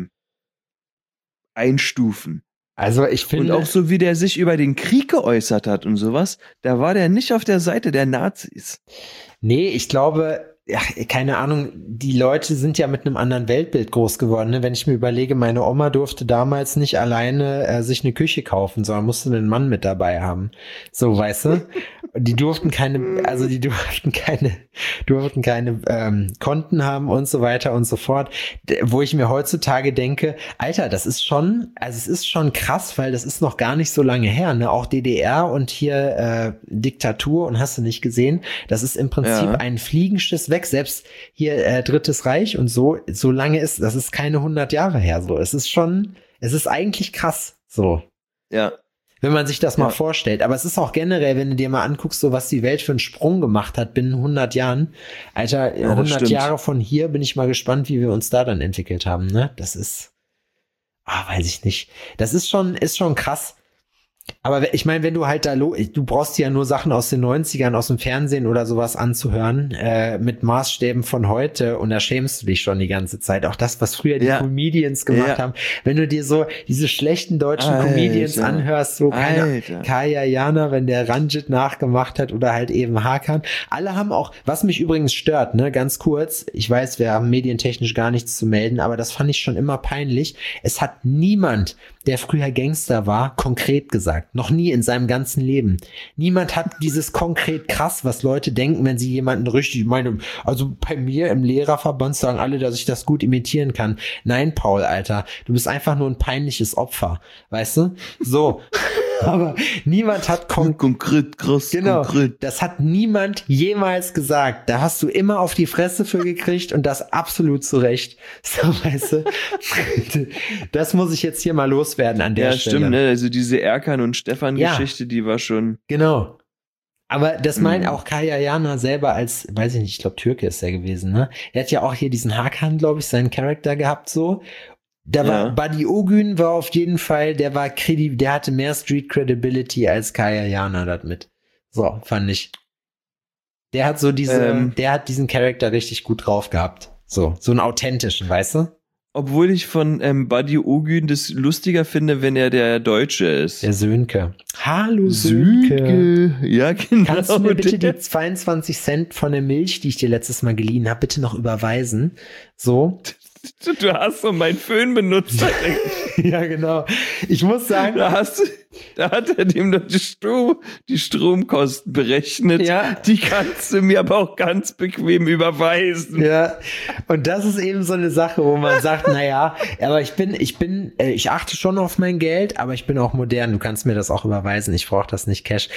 einstufen. Also ich Und finde. auch so, wie der sich über den Krieg geäußert hat und sowas, da war der nicht auf der Seite der Nazis. Nee, ich glaube, ja, keine Ahnung, die Leute sind ja mit einem anderen Weltbild groß geworden. Ne? Wenn ich mir überlege, meine Oma durfte damals nicht alleine sich eine Küche kaufen, sondern musste einen Mann mit dabei haben. So, weißt du? Die durften keine Konten haben und so weiter und so fort. Wo ich mir heutzutage denke, Alter, es ist schon krass, weil das ist noch gar nicht so lange her, ne? Auch DDR und hier Diktatur und hast du nicht gesehen, das ist im Prinzip ein Fliegenschiss weg, selbst hier Drittes Reich und so lange das ist keine 100 Jahre her, so. Es ist eigentlich krass, so. Ja. Wenn man sich das mal vorstellt. Aber es ist auch generell, wenn du dir mal anguckst, so was die Welt für einen Sprung gemacht hat binnen 100 Jahren. Alter, 100 Jahre von hier, bin ich mal gespannt, wie wir uns da dann entwickelt haben, ne? Das ist, weiß ich nicht. Das ist schon krass. Aber ich meine, wenn du halt du brauchst dir ja nur Sachen aus den 90ern, aus dem Fernsehen oder sowas anzuhören, mit Maßstäben von heute, und da schämst du dich schon die ganze Zeit. Auch das, was früher die Comedians gemacht haben. Wenn du dir so diese schlechten deutschen Comedians anhörst, so Kaya Jana, wenn der Ranjit nachgemacht hat oder halt eben Hakan. Alle haben auch, was mich übrigens stört, ne, ganz kurz, ich weiß, wir haben medientechnisch gar nichts zu melden, aber das fand ich schon immer peinlich. Es hat niemand, der früher Gangster war, konkret gesagt. Noch nie in seinem ganzen Leben. Niemand hat dieses konkret krass, was Leute denken, wenn sie jemanden richtig meinen. Also bei mir im Lehrerverband sagen alle, dass ich das gut imitieren kann. Nein, Paul, Alter, du bist einfach nur ein peinliches Opfer. Weißt du? So. Aber niemand hat konkret, krass, genau, konkret. Das hat niemand jemals gesagt. Da hast du immer auf die Fresse für gekriegt und das absolut zu Recht. So, weißt du? Das muss ich jetzt hier mal loswerden an der Stelle. Ja, stimmt, ne? Also diese Erkan und Stefan-Geschichte, die war schon... Genau. Aber das meint auch Kaya Jana selber als, weiß ich nicht, ich glaube Türke ist er gewesen, ne? Er hat ja auch hier diesen Hakan, glaube ich, seinen Charakter gehabt, so. Da war Buddy Ogün war auf jeden Fall, der hatte mehr Street Credibility als Kaya Jana damit. So, fand ich. Der hat so der hat diesen Charakter richtig gut drauf gehabt. So einen authentischen, weißt du? Obwohl ich von Buddy Ogün das lustiger finde, wenn er der Deutsche ist. Der Sönke. Hallo Sönke. Ja, genau. Kannst du mir bitte die 22 Cent von der Milch, die ich dir letztes Mal geliehen habe, bitte noch überweisen? So. Du hast so meinen Föhn benutzt. Ja, genau. Ich muss sagen, da hat er dem noch die Stromkosten berechnet. Ja. Die kannst du mir aber auch ganz bequem überweisen. Ja. Und das ist eben so eine Sache, wo man sagt, naja, aber ich achte schon auf mein Geld, aber ich bin auch modern. Du kannst mir das auch überweisen. Ich brauche das nicht Cash.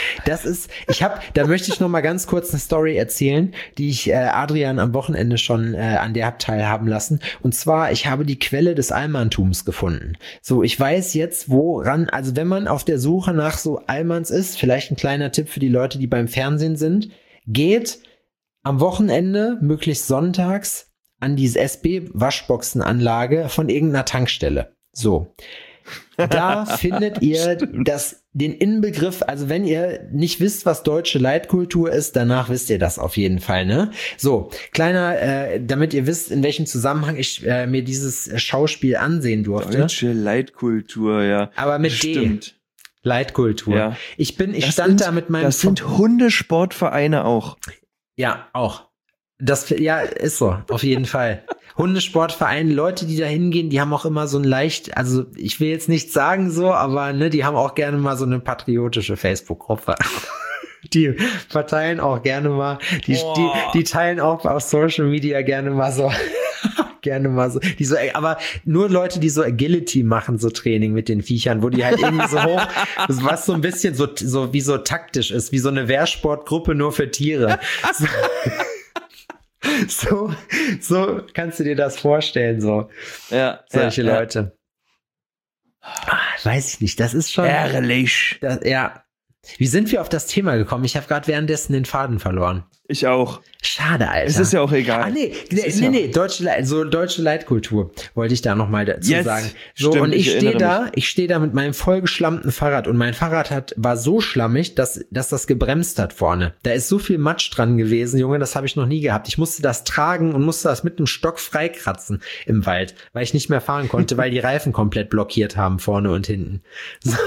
Da möchte ich noch mal ganz kurz eine Story erzählen, die ich Adrian am Wochenende schon an der hab teilhaben lassen. Und zwar, ich habe die Quelle des Allmanntums gefunden. So, ich weiß jetzt, also wenn man auf der Suche nach so Allmanns ist, vielleicht ein kleiner Tipp für die Leute, die beim Fernsehen sind, geht am Wochenende, möglichst sonntags, an diese SB-Waschboxenanlage von irgendeiner Tankstelle. So. Da findet ihr den Inbegriff, also wenn ihr nicht wisst, was deutsche Leitkultur ist, danach wisst ihr das auf jeden Fall, ne? So, kleiner, damit ihr wisst, in welchem Zusammenhang ich mir dieses Schauspiel ansehen durfte. Deutsche Leitkultur, ja. Aber mit Stimmt. D. Leitkultur. Ja. Ich stand da mit meinem... Das sind Hundesportvereine auch. Ja, auch. Ja, ist so, auf jeden Fall. Hundesportvereine, Leute, die da hingehen, die haben auch immer so ein leicht, also ich will jetzt nicht sagen so, aber ne, die haben auch gerne mal so eine patriotische Facebook-Gruppe. Die verteilen auch gerne mal, die teilen auch auf Social Media gerne mal so, aber nur Leute, die so Agility machen, so Training mit den Viechern, wo die halt irgendwie so hoch, was so ein bisschen so wie so taktisch ist, wie so eine Wehrsportgruppe nur für Tiere. So kannst du dir das vorstellen, so. Ja. Solche Leute. Weiß ich nicht, das ist schon. Ehrlich. Ja. Wie sind wir auf das Thema gekommen? Ich habe gerade währenddessen den Faden verloren. Ich auch. Schade, Alter. Es ist ja auch egal. Nee, deutsche Leitkultur wollte ich da nochmal dazu sagen. So, stimmt, und ich stehe da mit meinem vollgeschlammten Fahrrad und mein Fahrrad war so schlammig, dass das gebremst hat vorne. Da ist so viel Matsch dran gewesen, Junge, das habe ich noch nie gehabt. Ich musste das tragen und musste das mit einem Stock freikratzen im Wald, weil ich nicht mehr fahren konnte, weil die Reifen komplett blockiert haben, vorne und hinten. So.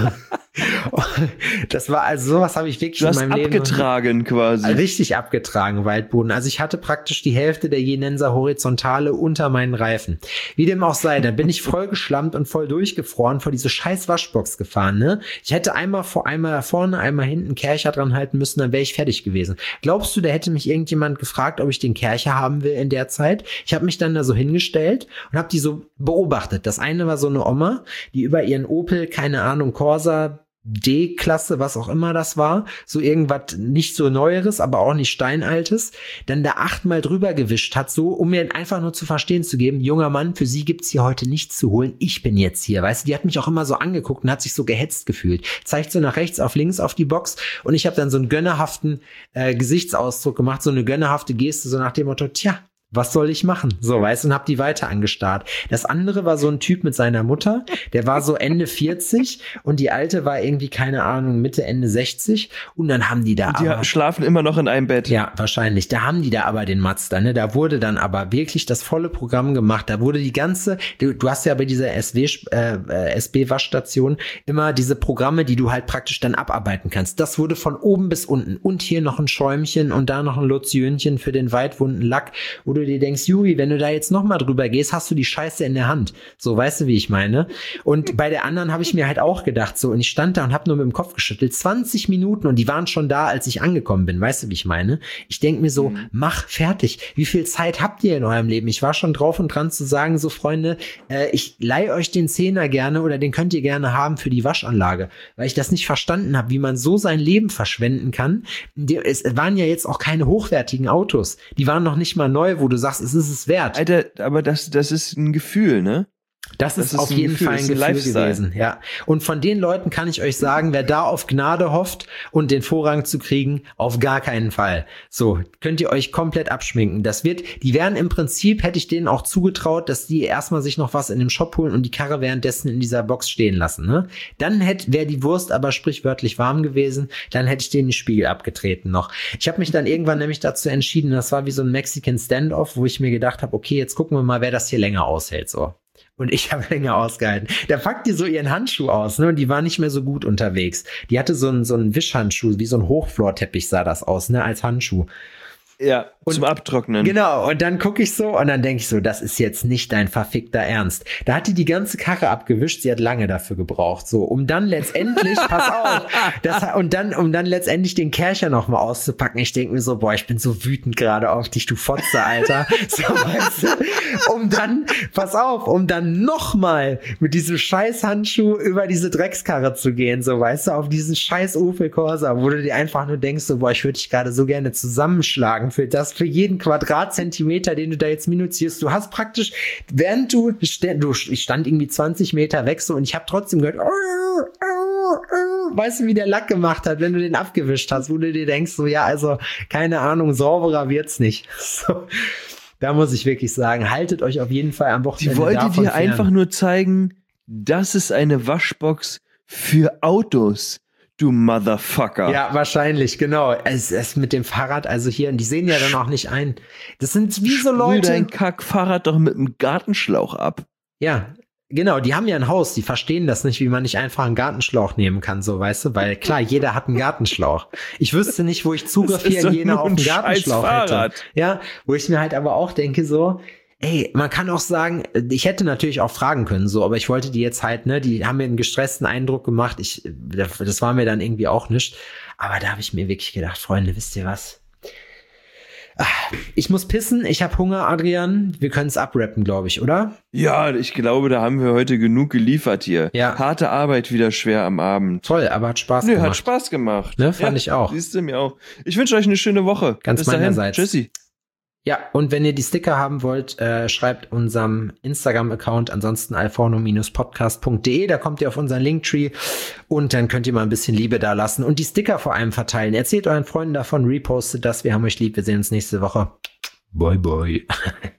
Das war also sowas habe ich wirklich in meinem Leben abgetragen quasi. Richtig abgetragen, Waldboden. Also ich hatte praktisch die Hälfte der Jenenser Horizontale unter meinen Reifen. Wie dem auch sei, da bin ich voll geschlammt und voll durchgefroren vor diese scheiß Waschbox gefahren, ne? Ich hätte einmal vorne, einmal hinten Kercher dran halten müssen, dann wäre ich fertig gewesen. Glaubst du, da hätte mich irgendjemand gefragt, ob ich den Kercher haben will in der Zeit? Ich habe mich dann da so hingestellt und habe die so beobachtet. Das eine war so eine Oma, die über ihren Opel, keine Ahnung, Corsa D-Klasse, was auch immer das war, so irgendwas nicht so Neueres, aber auch nicht Steinaltes, dann da 8-mal drüber gewischt hat, so, um mir einfach nur zu verstehen zu geben, junger Mann, für sie gibt's hier heute nichts zu holen, ich bin jetzt hier, weißt du, die hat mich auch immer so angeguckt und hat sich so gehetzt gefühlt, zeigt so nach rechts auf links auf die Box und ich habe dann so einen gönnerhaften Gesichtsausdruck gemacht, so eine gönnerhafte Geste, so nach dem Motto, tja, was soll ich machen? So, weißt du, und hab die weiter angestarrt. Das andere war so ein Typ mit seiner Mutter, der war so Ende 40 und die alte war irgendwie, keine Ahnung, Mitte, Ende 60 und dann haben die da die schlafen immer noch in einem Bett. Ja, wahrscheinlich. Da haben die da aber den Mazda, ne? Da wurde dann aber wirklich das volle Programm gemacht. Da wurde die ganze, du hast ja bei dieser SB-Waschstation immer diese Programme, die du halt praktisch dann abarbeiten kannst. Das wurde von oben bis unten und hier noch ein Schäumchen und da noch ein Lotionchen für den weitwunden Lack, wo du dir denkst, Juri, wenn du da jetzt nochmal drüber gehst, hast du die Scheiße in der Hand. So, weißt du, wie ich meine? Und bei der anderen habe ich mir halt auch gedacht, so, und ich stand da und habe nur mit dem Kopf geschüttelt, 20 Minuten und die waren schon da, als ich angekommen bin. Weißt du, wie ich meine? Ich denke mir so, mach fertig. Wie viel Zeit habt ihr in eurem Leben? Ich war schon drauf und dran zu sagen, so, Freunde, ich leih euch den 10er gerne oder den könnt ihr gerne haben für die Waschanlage, weil ich das nicht verstanden habe, wie man so sein Leben verschwenden kann. Es waren ja jetzt auch keine hochwertigen Autos. Die waren noch nicht mal neu, wo du sagst, es ist es wert. Alter, aber das ist ein Gefühl, ne? Das ist auf jeden Fall ein Gefühl gewesen, ja. Und von den Leuten kann ich euch sagen, wer da auf Gnade hofft und den Vorrang zu kriegen, auf gar keinen Fall. So, könnt ihr euch komplett abschminken. Die wären im Prinzip, hätte ich denen auch zugetraut, dass die erstmal sich noch was in dem Shop holen und die Karre währenddessen in dieser Box stehen lassen, ne? Dann wäre die Wurst aber sprichwörtlich warm gewesen, dann hätte ich denen den Spiegel abgetreten noch. Ich habe mich dann irgendwann nämlich dazu entschieden, das war wie so ein Mexican Standoff, wo ich mir gedacht habe, okay, jetzt gucken wir mal, wer das hier länger aushält, so. Und ich habe länger ausgehalten. Da packt die so ihren Handschuh aus, ne? Und die war nicht mehr so gut unterwegs. Die hatte so einen Wischhandschuh, wie so ein Hochflorteppich sah das aus, ne? Als Handschuh. Ja, und zum Abtrocknen. Genau, und dann gucke ich so und dann denke ich so, das ist jetzt nicht dein verfickter Ernst. Da hat die ganze Karre abgewischt, sie hat lange dafür gebraucht, so, um dann letztendlich, pass auf, um dann letztendlich den Kercher nochmal auszupacken. Ich denke mir so, boah, ich bin so wütend gerade auf dich, du Fotze, Alter. So, weißt du, um dann nochmal mit diesem scheiß Handschuh über diese Dreckskarre zu gehen, so, weißt du, auf diesen scheiß Opel Corsa, wo du dir einfach nur denkst, so, boah, ich würde dich gerade so gerne zusammenschlagen für jeden Quadratzentimeter, den du da jetzt minutierst. Du hast praktisch, während ich stand irgendwie 20 Meter weg so und ich habe trotzdem gehört, weißt du, wie der Lack gemacht hat, wenn du den abgewischt hast, wo du dir denkst, so, ja, also, keine Ahnung, sauberer wird's nicht. So. Da muss ich wirklich sagen, haltet euch auf jeden Fall am Wochenende davon fern. Die wollte dir einfach nur zeigen, das ist eine Waschbox für Autos, du Motherfucker. Ja, wahrscheinlich, genau. Es mit dem Fahrrad, also hier, die sehen ja dann auch nicht ein. Das sind wie so Leute. Sprüh dein Kackfahrrad doch mit einem Gartenschlauch ab. Ja, genau, die haben ja ein Haus, die verstehen das nicht, wie man nicht einfach einen Gartenschlauch nehmen kann, so, weißt du, weil klar, jeder hat einen Gartenschlauch. Ich wüsste nicht, wo ich Zugriff hier in Jena auf einen Gartenschlauch hätte. Ja, wo ich mir halt aber auch denke so, ey, man kann auch sagen, ich hätte natürlich auch fragen können, so, aber ich wollte die jetzt halt, ne, die haben mir einen gestressten Eindruck gemacht, das war mir dann irgendwie auch nicht, aber da habe ich mir wirklich gedacht, Freunde, wisst ihr was? Ich muss pissen, ich habe Hunger, Adrian. Wir können es abrappen, glaube ich, oder? Ja, ich glaube, da haben wir heute genug geliefert hier. Ja. Harte Arbeit wieder schwer am Abend. Toll, aber hat Spaß gemacht. Hat Spaß gemacht. Ne, fand ich auch. Siehst du mir auch. Ich wünsche euch eine schöne Woche. Ganz Bis dahin. meinerseits. Tschüssi. Ja, und wenn ihr die Sticker haben wollt, schreibt unserem Instagram-Account, ansonsten alforno-podcast.de, da kommt ihr auf unseren Linktree und dann könnt ihr mal ein bisschen Liebe da lassen und die Sticker vor allem verteilen. Erzählt euren Freunden davon, repostet das, wir haben euch lieb, wir sehen uns nächste Woche. Bye, bye.